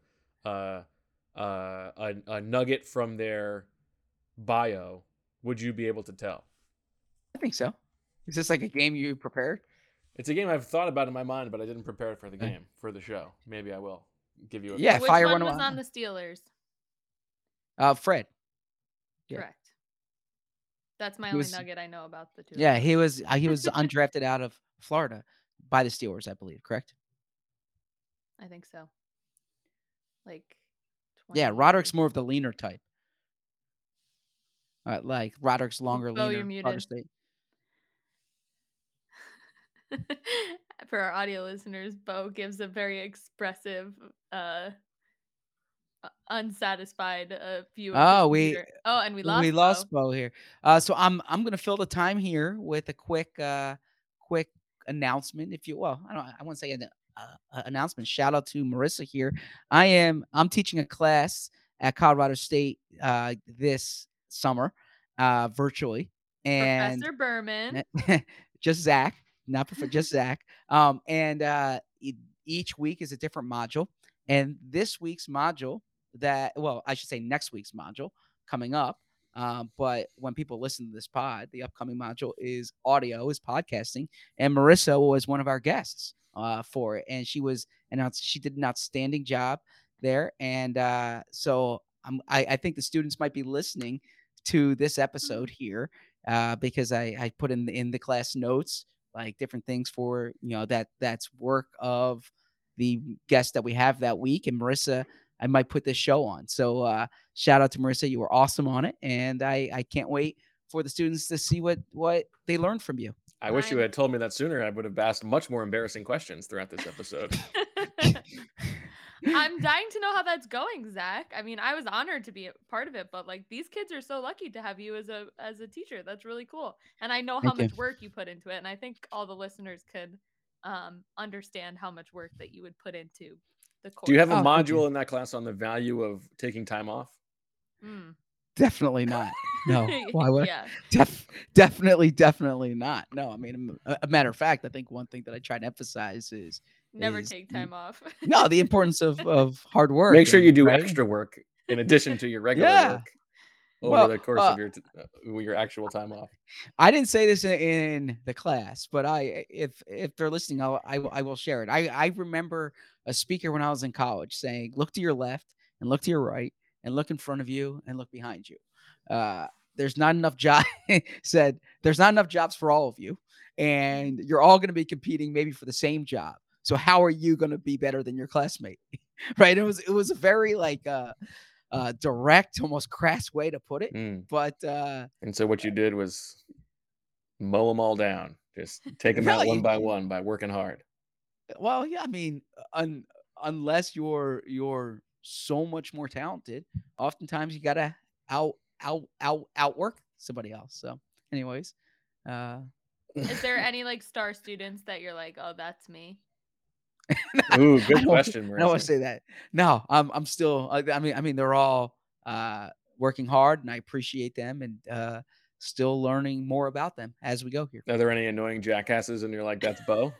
a nugget from their bio, would you be able to tell? I think so. Is this like a game you prepared? It's a game I've thought about in my mind, but I didn't prepare it for the game, for the show. Maybe I will give you a Yeah, Which fire one one was of- on the Steelers? Fred. Yeah. Correct. That's my He only was- nugget I know about the two. Yeah, he was undrafted out of Florida by the Steelers, I believe. Correct? I think so. Like, Yeah, 20 Roderick's more of the leaner type. Like Roderick's longer, Bo, you're leaner, harder muted. state. For our audio listeners, Bo gives a very expressive, unsatisfied view. Oh, Of his computer. And we lost. Bo here. So I'm gonna fill the time here with a quick announcement. I won't say an announcement. Shout out to Marissa here. I'm teaching a class at Colorado State this summer, virtually, and Professor Berman. just Zach, not just Zach. Each week is a different module, and this week's module I should say next week's module coming up. But when people listen to this pod, the upcoming module is podcasting, and Marissa was one of our guests for it, and she did an outstanding job there, and so I think the students might be listening to this episode here because I put in the class notes like different things for that's work of the guest that we have that week, and Marissa, I might put this show on. So shout out to Marissa. You were awesome on it. And I can't wait for the students to see what they learned from you. I wish you had told me that sooner. I would have asked much more embarrassing questions throughout this episode. I'm dying to know how that's going, Zach. I mean, I was honored to be a part of it, but like these kids are so lucky to have you as a teacher. That's really cool. And I know how much work you put into it. And I think all the listeners could understand how much work that you would put into the course. Do you have a module in that class on the value of taking time off? Definitely not. No. Why would? Yeah. Definitely not. No, I mean, a matter of fact, I think one thing that I try to emphasize is never take time off. No, the importance of hard work. Make sure you do extra work in addition to your regular work over the course of your actual time off. I didn't say this in the class, but if they're listening, I will share it. I remember a speaker when I was in college saying, "Look to your left and look to your right and look in front of you and look behind you." There's not enough there's not enough jobs for all of you, and you're all going to be competing maybe for the same job. So how are you going to be better than your classmate? Right? It was a very direct, almost crass way to put it. But and so what you did was mow them all down, just take them out one by one by working hard. Well, yeah, I mean, unless you're so much more talented, oftentimes you gotta outwork somebody else. So, anyways, Is there any like star students that you're like, oh, that's me? Ooh, good I question, don't want Marissa. to say that. No, I'm still. I mean, they're all working hard, and I appreciate them, and still learning more about them as we go here. Are there any annoying jackasses and you're like, that's Bo?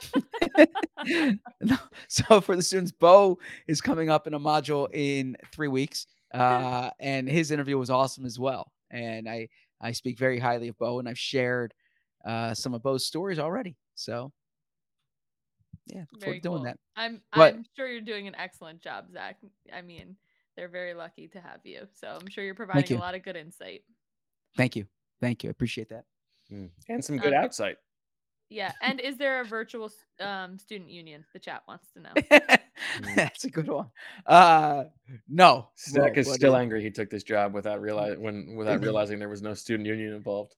No. So for the students, Bo is coming up in a module in 3 weeks, and his interview was awesome as well. And I speak very highly of Bo, and I've shared some of Bo's stories already. So yeah, look forward Very to doing cool. that. I'm But- I'm sure you're doing an excellent job, Zach. I mean, they're very lucky to have you. So I'm sure you're providing you. a lot of good insight. Thank you, I appreciate that. And some good outsight. Yeah. And is there a virtual student union? The chat wants to know. That's a good one. No, Zach no, is but still it- angry he took this job without realizing there was no student union involved.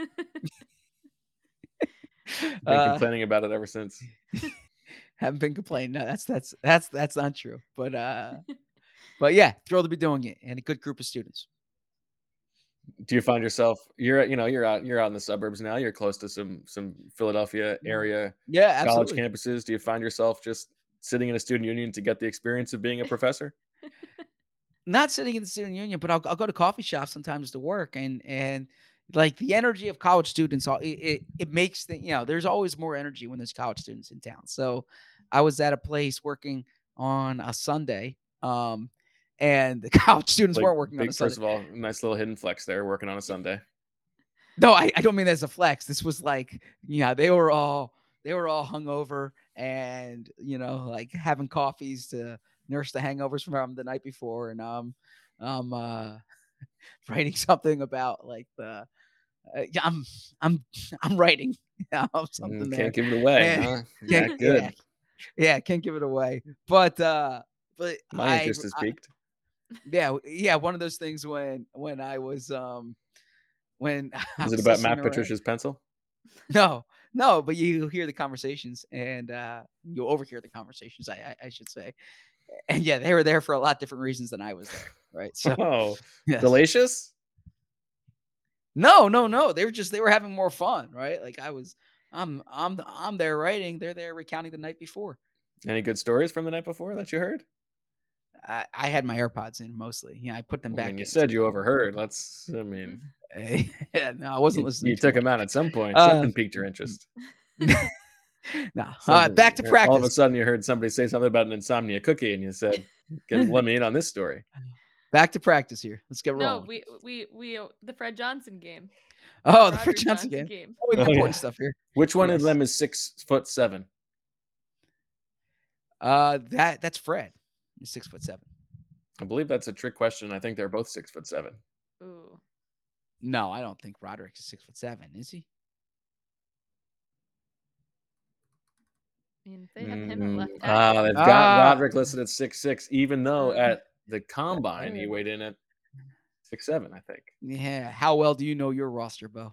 Been complaining about it ever since. Haven't been complaining. No, that's not true. But yeah, thrilled to be doing it, and a good group of students. Do you find yourself you're out in the suburbs now? You're close to some Philadelphia area Yeah, college absolutely. campuses. Do you find yourself just sitting in a student union to get the experience of being a professor? Not sitting in the student union, but I'll go to coffee shops sometimes to work, and like the energy of college students, it makes there's always more energy when there's college students in town. So I was at a place working on a Sunday, and the college students Like, weren't working on a big, Sunday. first of all, nice little hidden flex there, working on a Sunday. No, I don't mean that as a flex. This was like, they were all hungover and, like having coffees to nurse the hangovers from the night before. And I'm writing something about like I'm writing something there. Can't give it away, And- huh? That good. Yeah, can't give it away. But My interest is piqued. yeah, one of those things when I was when I Is it was about listening Matt around- Patricia's pencil? No, but you hear the conversations, and you overhear the conversations, I should say. And yeah, they were there for a lot different reasons than I was there, right? So Oh, yes. Delicious? No, they were having more fun, right? Like I'm there writing, they're there recounting the night before. Any good stories from the night before that you heard? I had my AirPods in mostly. Yeah, I put them I back mean, you in. said you overheard. No, Yeah, no, I wasn't listening. you too took much. them out at some point. Uh, Something piqued your interest. No, Something- back to practice. All of a sudden, you heard somebody say something about an insomnia cookie, and you said, "Let me in on this story." Back to practice here. Let's get No, rolling. we the Fred Johnson game. Oh, the Roderick Fred Johnson game. game. Oh, the Oh, important yeah. stuff here. Which one of Yes. them is 6'7"? That's Fred. He's 6'7". I believe that's a trick question. I think they're both 6'7". Ooh. No, I don't think Roderick is 6'7", is he? I mean, they have him at left They've tackle. got Roderick listed at 6'6", even though Mm. at the combine he weighed in at 6'7", I think. Yeah. How well do you know your roster, Bo?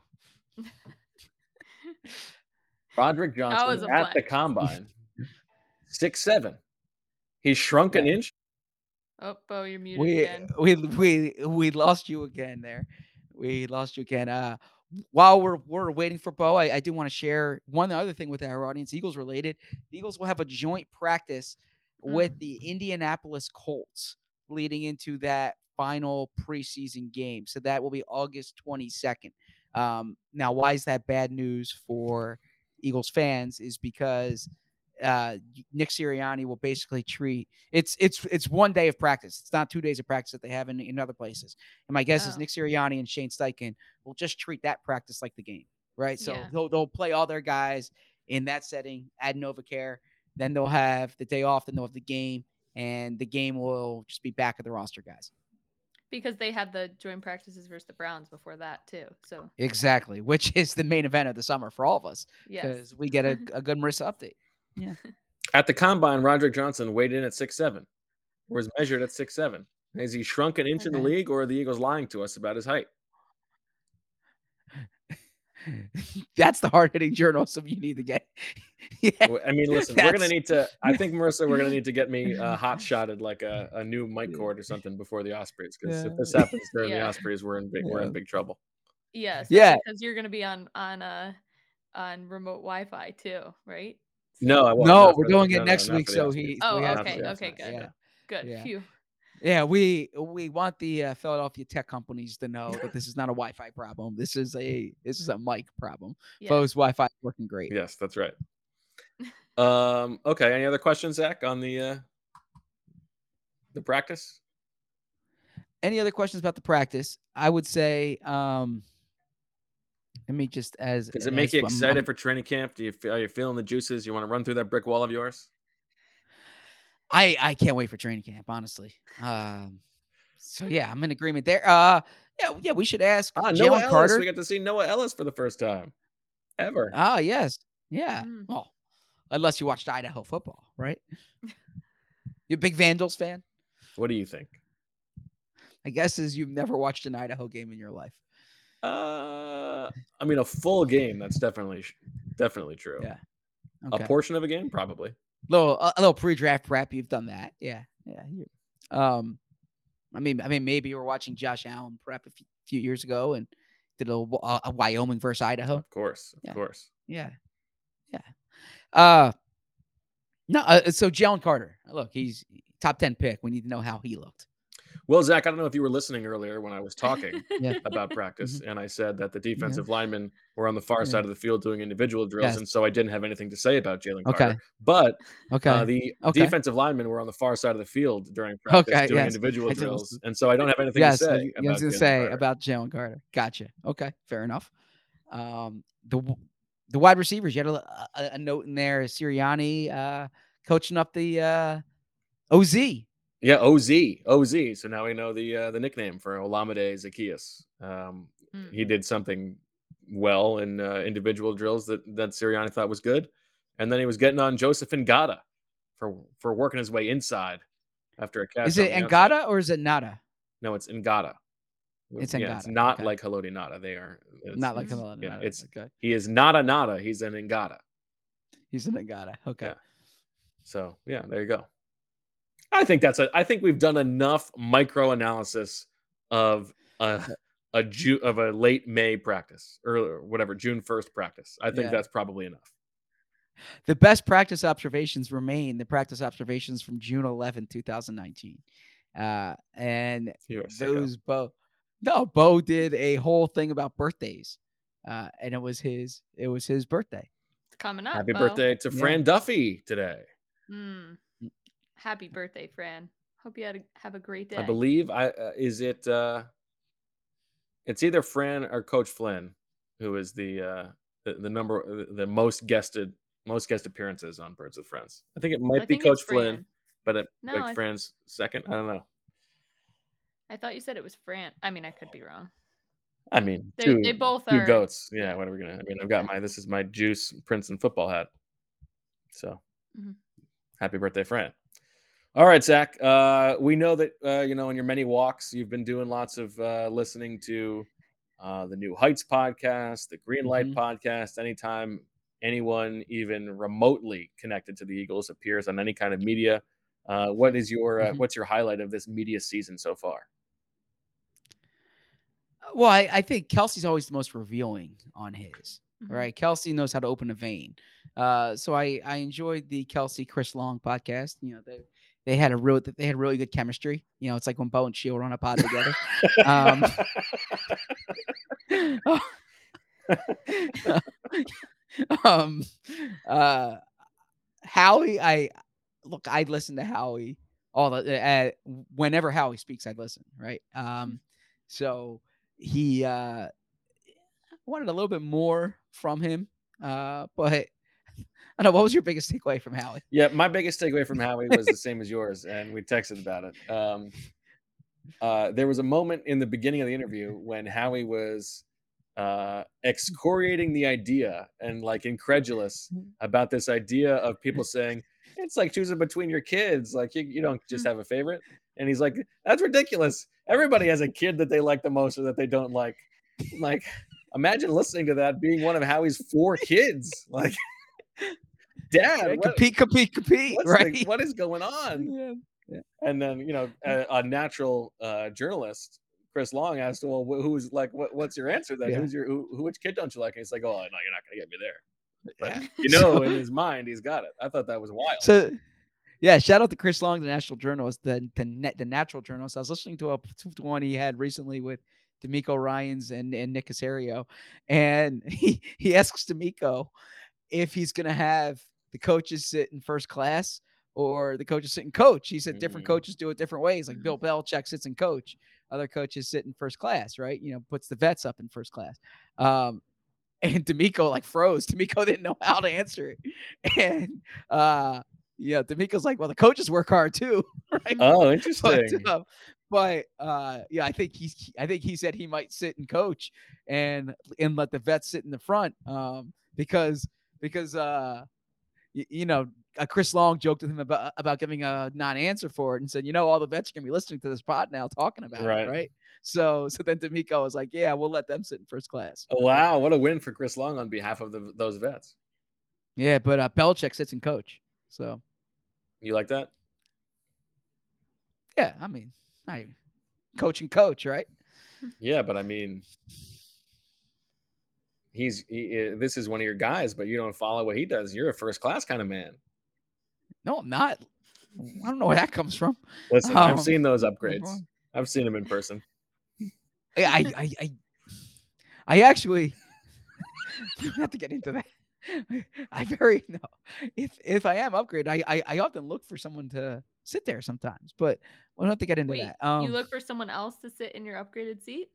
Roderick was Johnson a at the flex. combine, 6'7". He shrunk an inch. Oh, Bo, you're muted again. We lost you again there. We lost you again. While we're waiting for Bo, I do want to share one other thing with our audience, Eagles related. The Eagles will have a joint practice with the Indianapolis Colts leading into that final preseason game. So that will be August 22nd. Now, why is that bad news for Eagles fans? Is because Nick Sirianni will basically treat it's 1 day of practice. It's not 2 days of practice that they have in other places. And my guess is Oh. Nick Sirianni and Shane Steichen will just treat that practice like the game, right? So Yeah. they'll play all their guys in that setting at NovaCare. Then they'll have the day off. Then they'll have the game, and the game will just be back at the roster guys. Because they had the joint practices versus the Browns before that too. So Exactly, which is the main event of the summer for all of us yes. because we get a good Marissa update. At the combine, Roderick Johnson weighed in at 6'7", was measured at 6'7". Has he shrunk an inch in the Okay. league, or are the Eagles lying to us about his height? That's the hard hitting journalism you need to get. Yeah. I mean, listen, we're gonna That's- need to. I think Marissa, we're gonna need to get me hot shotted like a new mic cord or something before the Ospreys. Because if this happens during the Yeah. Ospreys, we're in big trouble. Yeah, Yeah. because you're gonna be on remote Wi-Fi too, right? No, I won't. No, Not we're for- doing no, it no, next not week. for the So Ospreys. he. Oh, we have okay, to- okay, good, Yeah. good. Yeah. Phew. Yeah, we want the Philadelphia tech companies to know that this is not a Wi-Fi problem. This is a mic problem. Yeah. Fo's Wi-Fi is working great. Yes, that's right. Okay. Any other questions, Zach, on the practice? Any other questions about the practice? I would say, let me just as Does it make as you I'm- excited I'm- for training camp? Are you feeling the juices? You want to run through that brick wall of yours? I can't wait for training camp, honestly. So yeah, I'm in agreement there. Yeah, we should ask Noah Jalen Ellis. Carter. We got to see Noah Ellis for the first time ever. Yes. Yeah. Mm. Well, unless you watched Idaho football, right? You a big Vandals fan? What do you think? I guess is you've never watched an Idaho game in your life. I mean, a full game. That's definitely true. Yeah. A Okay. portion of a game, probably. A little pre-draft prep. You've done that. Yeah. I mean, maybe you were watching Josh Allen prep a few years ago and did a Wyoming versus Idaho. Of course. Yeah. No. So Jalen Carter, look, he's top 10 pick. We need to know how he looked. Well, Zach, I don't know if you were listening earlier when I was talking Yeah. about practice, and I said that the defensive linemen were on the far Yeah. side of the field doing individual drills, Yes. and so I didn't have anything to say about Jalen Okay. Carter. But Okay. the Okay. defensive linemen were on the far side of the field during practice Okay, doing yes. individual I did drills, listen. and so I don't have anything Yes, to say I about was going Jalen to say Carter. about Jalen Carter. Gotcha. Okay, fair enough. The wide receivers, you had a note in there. Sirianni coaching up the OZ. Yeah, OZ. So now we know the nickname for Olamide Zaccheaus. He did something well in individual drills that Sirianni thought was good, and then he was getting on Joseph Ngata for working his way inside after a catch. Is it on the outside. Ngata or is it Nada? No, it's Ngata. It's Yeah, it's Ngata, not okay. like Haloti Nada. Not like it's, Nada. yeah, it's okay. he is not a Nada. He's an Ngata. He's an Ngata. Okay. Yeah. So yeah, there you go. I think we've done enough micro analysis of a late May practice or whatever, June 1st practice. I think Yeah. that's probably enough. The best practice observations remain the practice observations from June 11, 2019. And You are a sicko. Bo did a whole thing about birthdays. And it was his birthday. It's coming up. Happy Bo. birthday to Fran Duffy today. Mm. Happy birthday, Fran. Hope you have a great day. I believe it's either Fran or Coach Flynn who is the most guest appearances on Birds with Friends. I think it might be think Coach it's Flynn, but No, like Fran's second. I don't know. I thought you said it was Fran. I mean, I could be wrong. I mean, They both two are goats. Yeah, what are we gonna? I mean, I've got this is my Juice Princeton football hat. So, Happy birthday, Fran. All right, Zach. We know that in your many walks, you've been doing lots of listening to the New Heights podcast, the Green Light podcast. Anytime anyone even remotely connected to the Eagles appears on any kind of media, what's your highlight of this media season so far? Well, I think Kelsey's always the most revealing on his, right? Kelsey knows how to open a vein. So I enjoyed the Kelsey Chris Long podcast. They had really good chemistry. It's like when Bo and Sheil were on a pod together. Howie, I listen to Howie whenever Howie speaks, I'd listen. Right. So he wanted a little bit more from him, but I don't know. What was your biggest takeaway from Howie? Yeah, my biggest takeaway from Howie was the same as yours, and we texted about it. There was a moment in the beginning of the interview when Howie was excoriating the idea and like incredulous about this idea of people saying it's like choosing between your kids. Like you don't just have a favorite. And he's like, that's ridiculous. Everybody has a kid that they like the most or that they don't like. Like, imagine listening to that being one of Howie's 4 kids. Like, Dad, Yeah, what, compete, what's right? what is going on? Yeah. Yeah. And then, a natural journalist, Chris Long, asked, well, who's like, what's your answer then? Yeah. Who's your which kid don't you like? And he's like, oh, no, you're not gonna get me there. But Yeah. So- in his mind, he's got it. I thought that was wild. So, yeah, shout out to Chris Long, the national journalist, the natural journalist. I was listening to one he had recently with D'Amico Ryans and Nick Casario, and he asks D'Amico if he's going to have the coaches sit in first class or the coaches sit in coach. He said different coaches do it different ways. Like Bill Belichick sits in coach, other coaches sit in first class, right? Puts the vets up in first class. And D'Amico like froze. D'Amico didn't know how to answer it, and D'Amico's like, well, the coaches work hard too, right? Oh, interesting. But I think he said he might sit and coach and let the vets sit in the front, because Chris Long joked with him about giving a non-answer for it and said, all the vets are gonna be listening to this pod now talking about it, right? So then D'Amico was like, yeah, we'll let them sit in first class. Oh, wow, what a win for Chris Long on behalf of those vets. Yeah, but Belichick sits in coach. So you like that? Yeah, I mean, coach and coach, right? Yeah, but I mean, this is one of your guys, but you don't follow what he does. You're a first class kind of man. No, I'm not. I don't know where that comes from. Listen, I've seen those upgrades. I've seen them in person. I actually don't have to get into that. If I am upgraded, I often look for someone to sit there sometimes, but we don't have to get into that. You look for someone else to sit in your upgraded seat?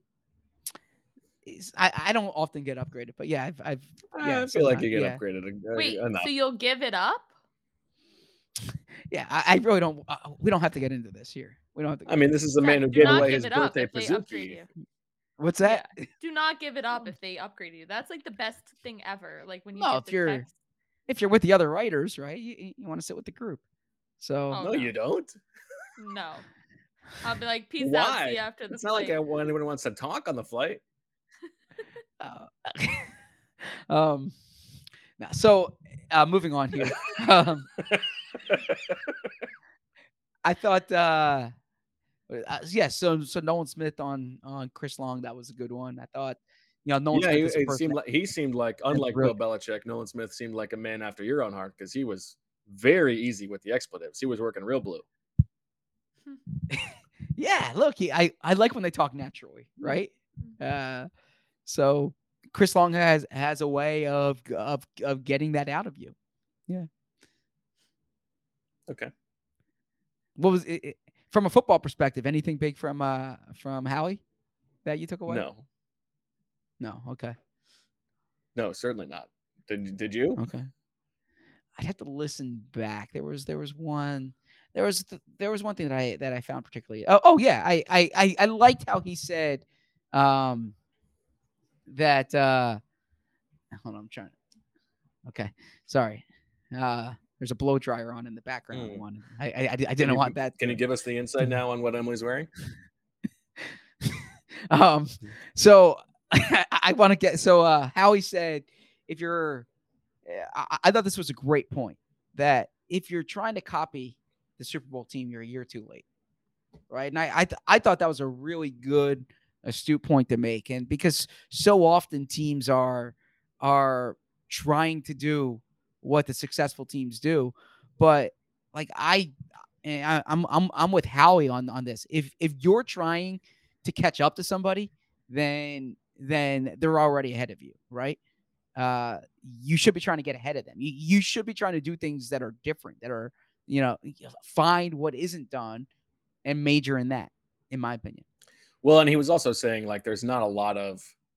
I don't often get upgraded, but yeah, I feel like you get upgraded. Wait, enough. So you'll give it up? Yeah, I really don't. We don't have to get into this here. We don't have to. I mean, this is the man who gave away his birthday Pazuki. What's that? Yeah. Do not give it up if they upgrade you. That's like the best thing ever. Like when you if you're with the other writers, right? You want to sit with the group. So no, you don't. No, I'll be like, peace out. See you after the It's not like anyone wants to talk on the flight. So moving on here. I thought, So Nolan Smith on Chris Long, that was a good one. I thought, Nolan Smith. He seemed like, unlike Bill Belichick, Nolan Smith seemed like a man after your own heart because he was very easy with the expletives. He was working real blue. Yeah, look, I like when they talk naturally, right? So Chris Long has a way of getting that out of you. Yeah. Okay. What was it from a football perspective? Anything big from Howie that you took away? No. Okay. No, certainly not. Did you? Okay. I'd have to listen back. There was one thing that I found particularly. Oh yeah. I liked how he said that hold on, I'm trying. Okay. Sorry. There's a blow dryer on in the background. I didn't want that. Can you give us the insight now on what Emily's wearing? So I want to get Howie said, if you're, I thought this was a great point, that if you're trying to copy the Super Bowl team, you're a year too late, right? And I thought that was a really good, astute point to make, and because so often teams are trying to do what the successful teams do, but like I'm with Howie on this. If you're trying to catch up to somebody, then they're already ahead of you, right? You should be trying to get ahead of them. You should be trying to do things that are different, that are, find what isn't done and major in that, in my opinion. Well, and he was also saying, like, there's not a lot of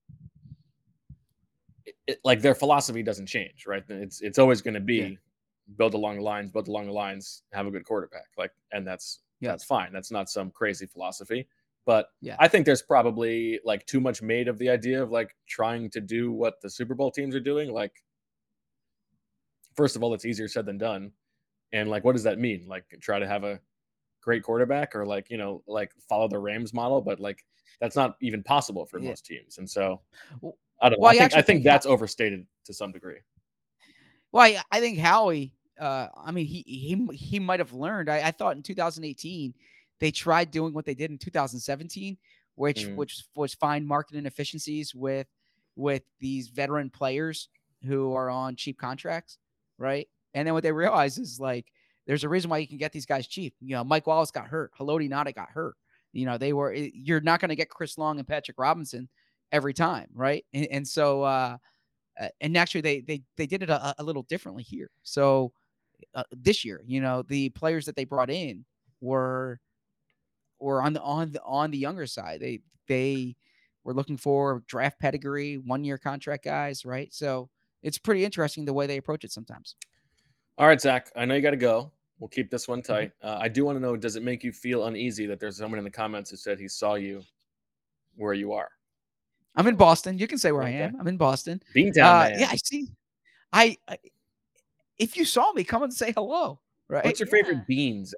like their philosophy doesn't change, right? It's always going to be build along the lines, have a good quarterback, like, and that's fine. That's not some crazy philosophy, but I think there's probably like too much made of the idea of like trying to do what the Super Bowl teams are doing. Like, first of all, it's easier said than done, and like, what does that mean? Like, try to have a great quarterback, or like, like follow the Rams model, but like that's not even possible for most teams, and so. I don't know. I think that's overstated to some degree. Well, I think Howie. I mean, he might have learned. I thought in 2018 they tried doing what they did in 2017, which was find market inefficiencies with these veteran players who are on cheap contracts, right? And then what they realize is like there's a reason why you can get these guys cheap. You know, Mike Wallace got hurt, Haloti Ngata got hurt. You know, you're not going to get Chris Long and Patrick Robinson every time, right? And so and actually they did it a little differently here. So this year, you know, the players that they brought in were on the younger side. They were looking for draft pedigree, 1-year contract guys, right? So it's pretty interesting the way they approach it sometimes. All right, Zach, I know you got to go. We'll keep this one tight. I do want to know, does it make you feel uneasy that there's someone in the comments who said he saw you where you are? I'm in Boston. You can say where I Okay. am. I'm in Boston. Beantown, man. Yeah, I see. I if you saw me, come and say hello. Right? What's your favorite beans?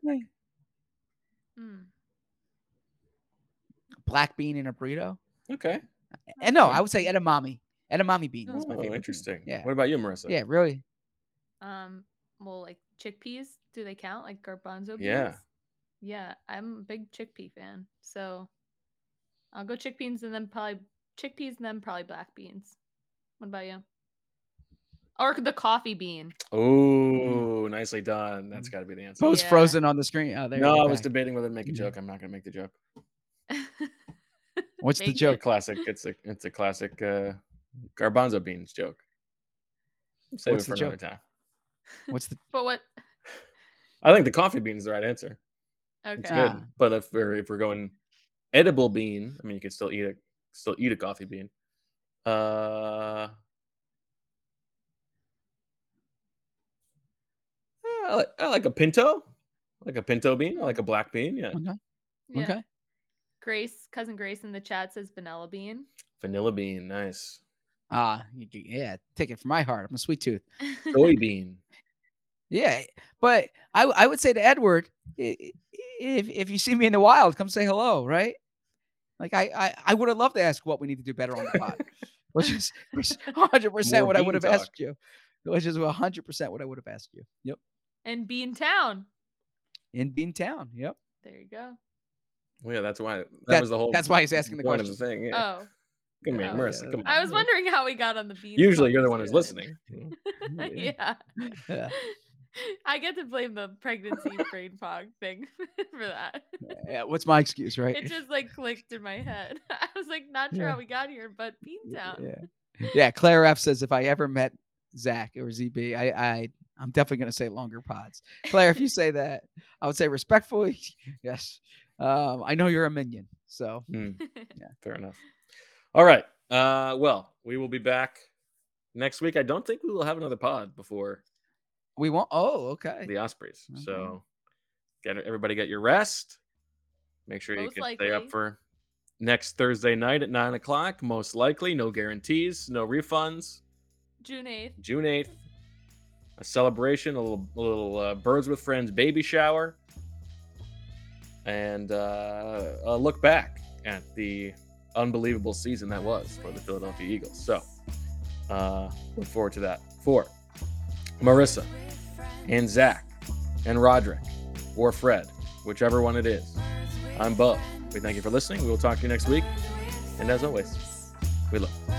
Black bean in a burrito. Okay. And no, I would say edamame. Edamame bean. That's my Oh, favorite. interesting. Yeah. What about you, Marissa? Yeah, really. Well, like chickpeas, do they count? Like garbanzo beans? Yeah. Yeah, I'm a big chickpea fan. So I'll go chickpeas and then probably black beans. What about you? Or the coffee bean. Oh, nicely done. That's got to be the answer. Bo's Yeah. frozen on the screen. Oh, there No, you I go. was debating whether to make a joke. I'm not going to make the joke. What's the Make joke? Classic. It's a classic garbanzo beans joke. Save What's it for the another joke? time. What's the But what? I think the coffee bean is the right answer. It's Okay. good. Ah. But if we're going edible bean, I mean, you can still eat a coffee bean. I like a pinto. I like a pinto bean. I like a black bean. Yeah. Okay. Yeah. Okay. Cousin Grace in the chat says vanilla bean. Vanilla bean. Nice. Yeah, take it from my heart. I'm a sweet tooth. Soybean. Yeah, but I would say to Edward, if you see me in the wild, come say hello, right? Like I would have loved to ask what we need to do better on the pod, which is 100% More what I bean would have talk. asked you, which is 100% what I would have asked you. Yep, And Bean Town. in Beantown. Yep, There you go. Well, yeah, that's why. That was the whole. that's why he's asking the point question. of the thing. Yeah. Oh. Come here, Oh, Marissa. yeah. Come on. I was wondering how we got on the bean. Usually, you're the one who's conversation. listening. Yeah. Yeah. I get to blame the pregnancy brain fog thing for that. Yeah, what's my excuse, right? It just like clicked in my head. I was like, not sure Yeah. how we got here, but Beantown. Yeah. Claire F says if I ever met Zach or ZB, I'm definitely gonna say longer pods. Claire, if you say that, I would say respectfully, yes. I know you're a minion, so Fair enough. All right. Well, we will be back next week. I don't think we will have another pod before we won't. Oh, okay. the Ospreys. Okay. So, everybody get your rest. Make sure you Most can stay likely. up for next Thursday night at 9:00. Most likely, no guarantees, no refunds. June 8th. June 8th, a celebration, a little Birds with Friends baby shower, and a look back at the unbelievable season that was for the Philadelphia Eagles. So, look forward to that. For Marissa and Zach and Roderick or Fred, whichever one it is, I'm Bo. We thank you for listening. We will talk to you next week. And as always, we love you.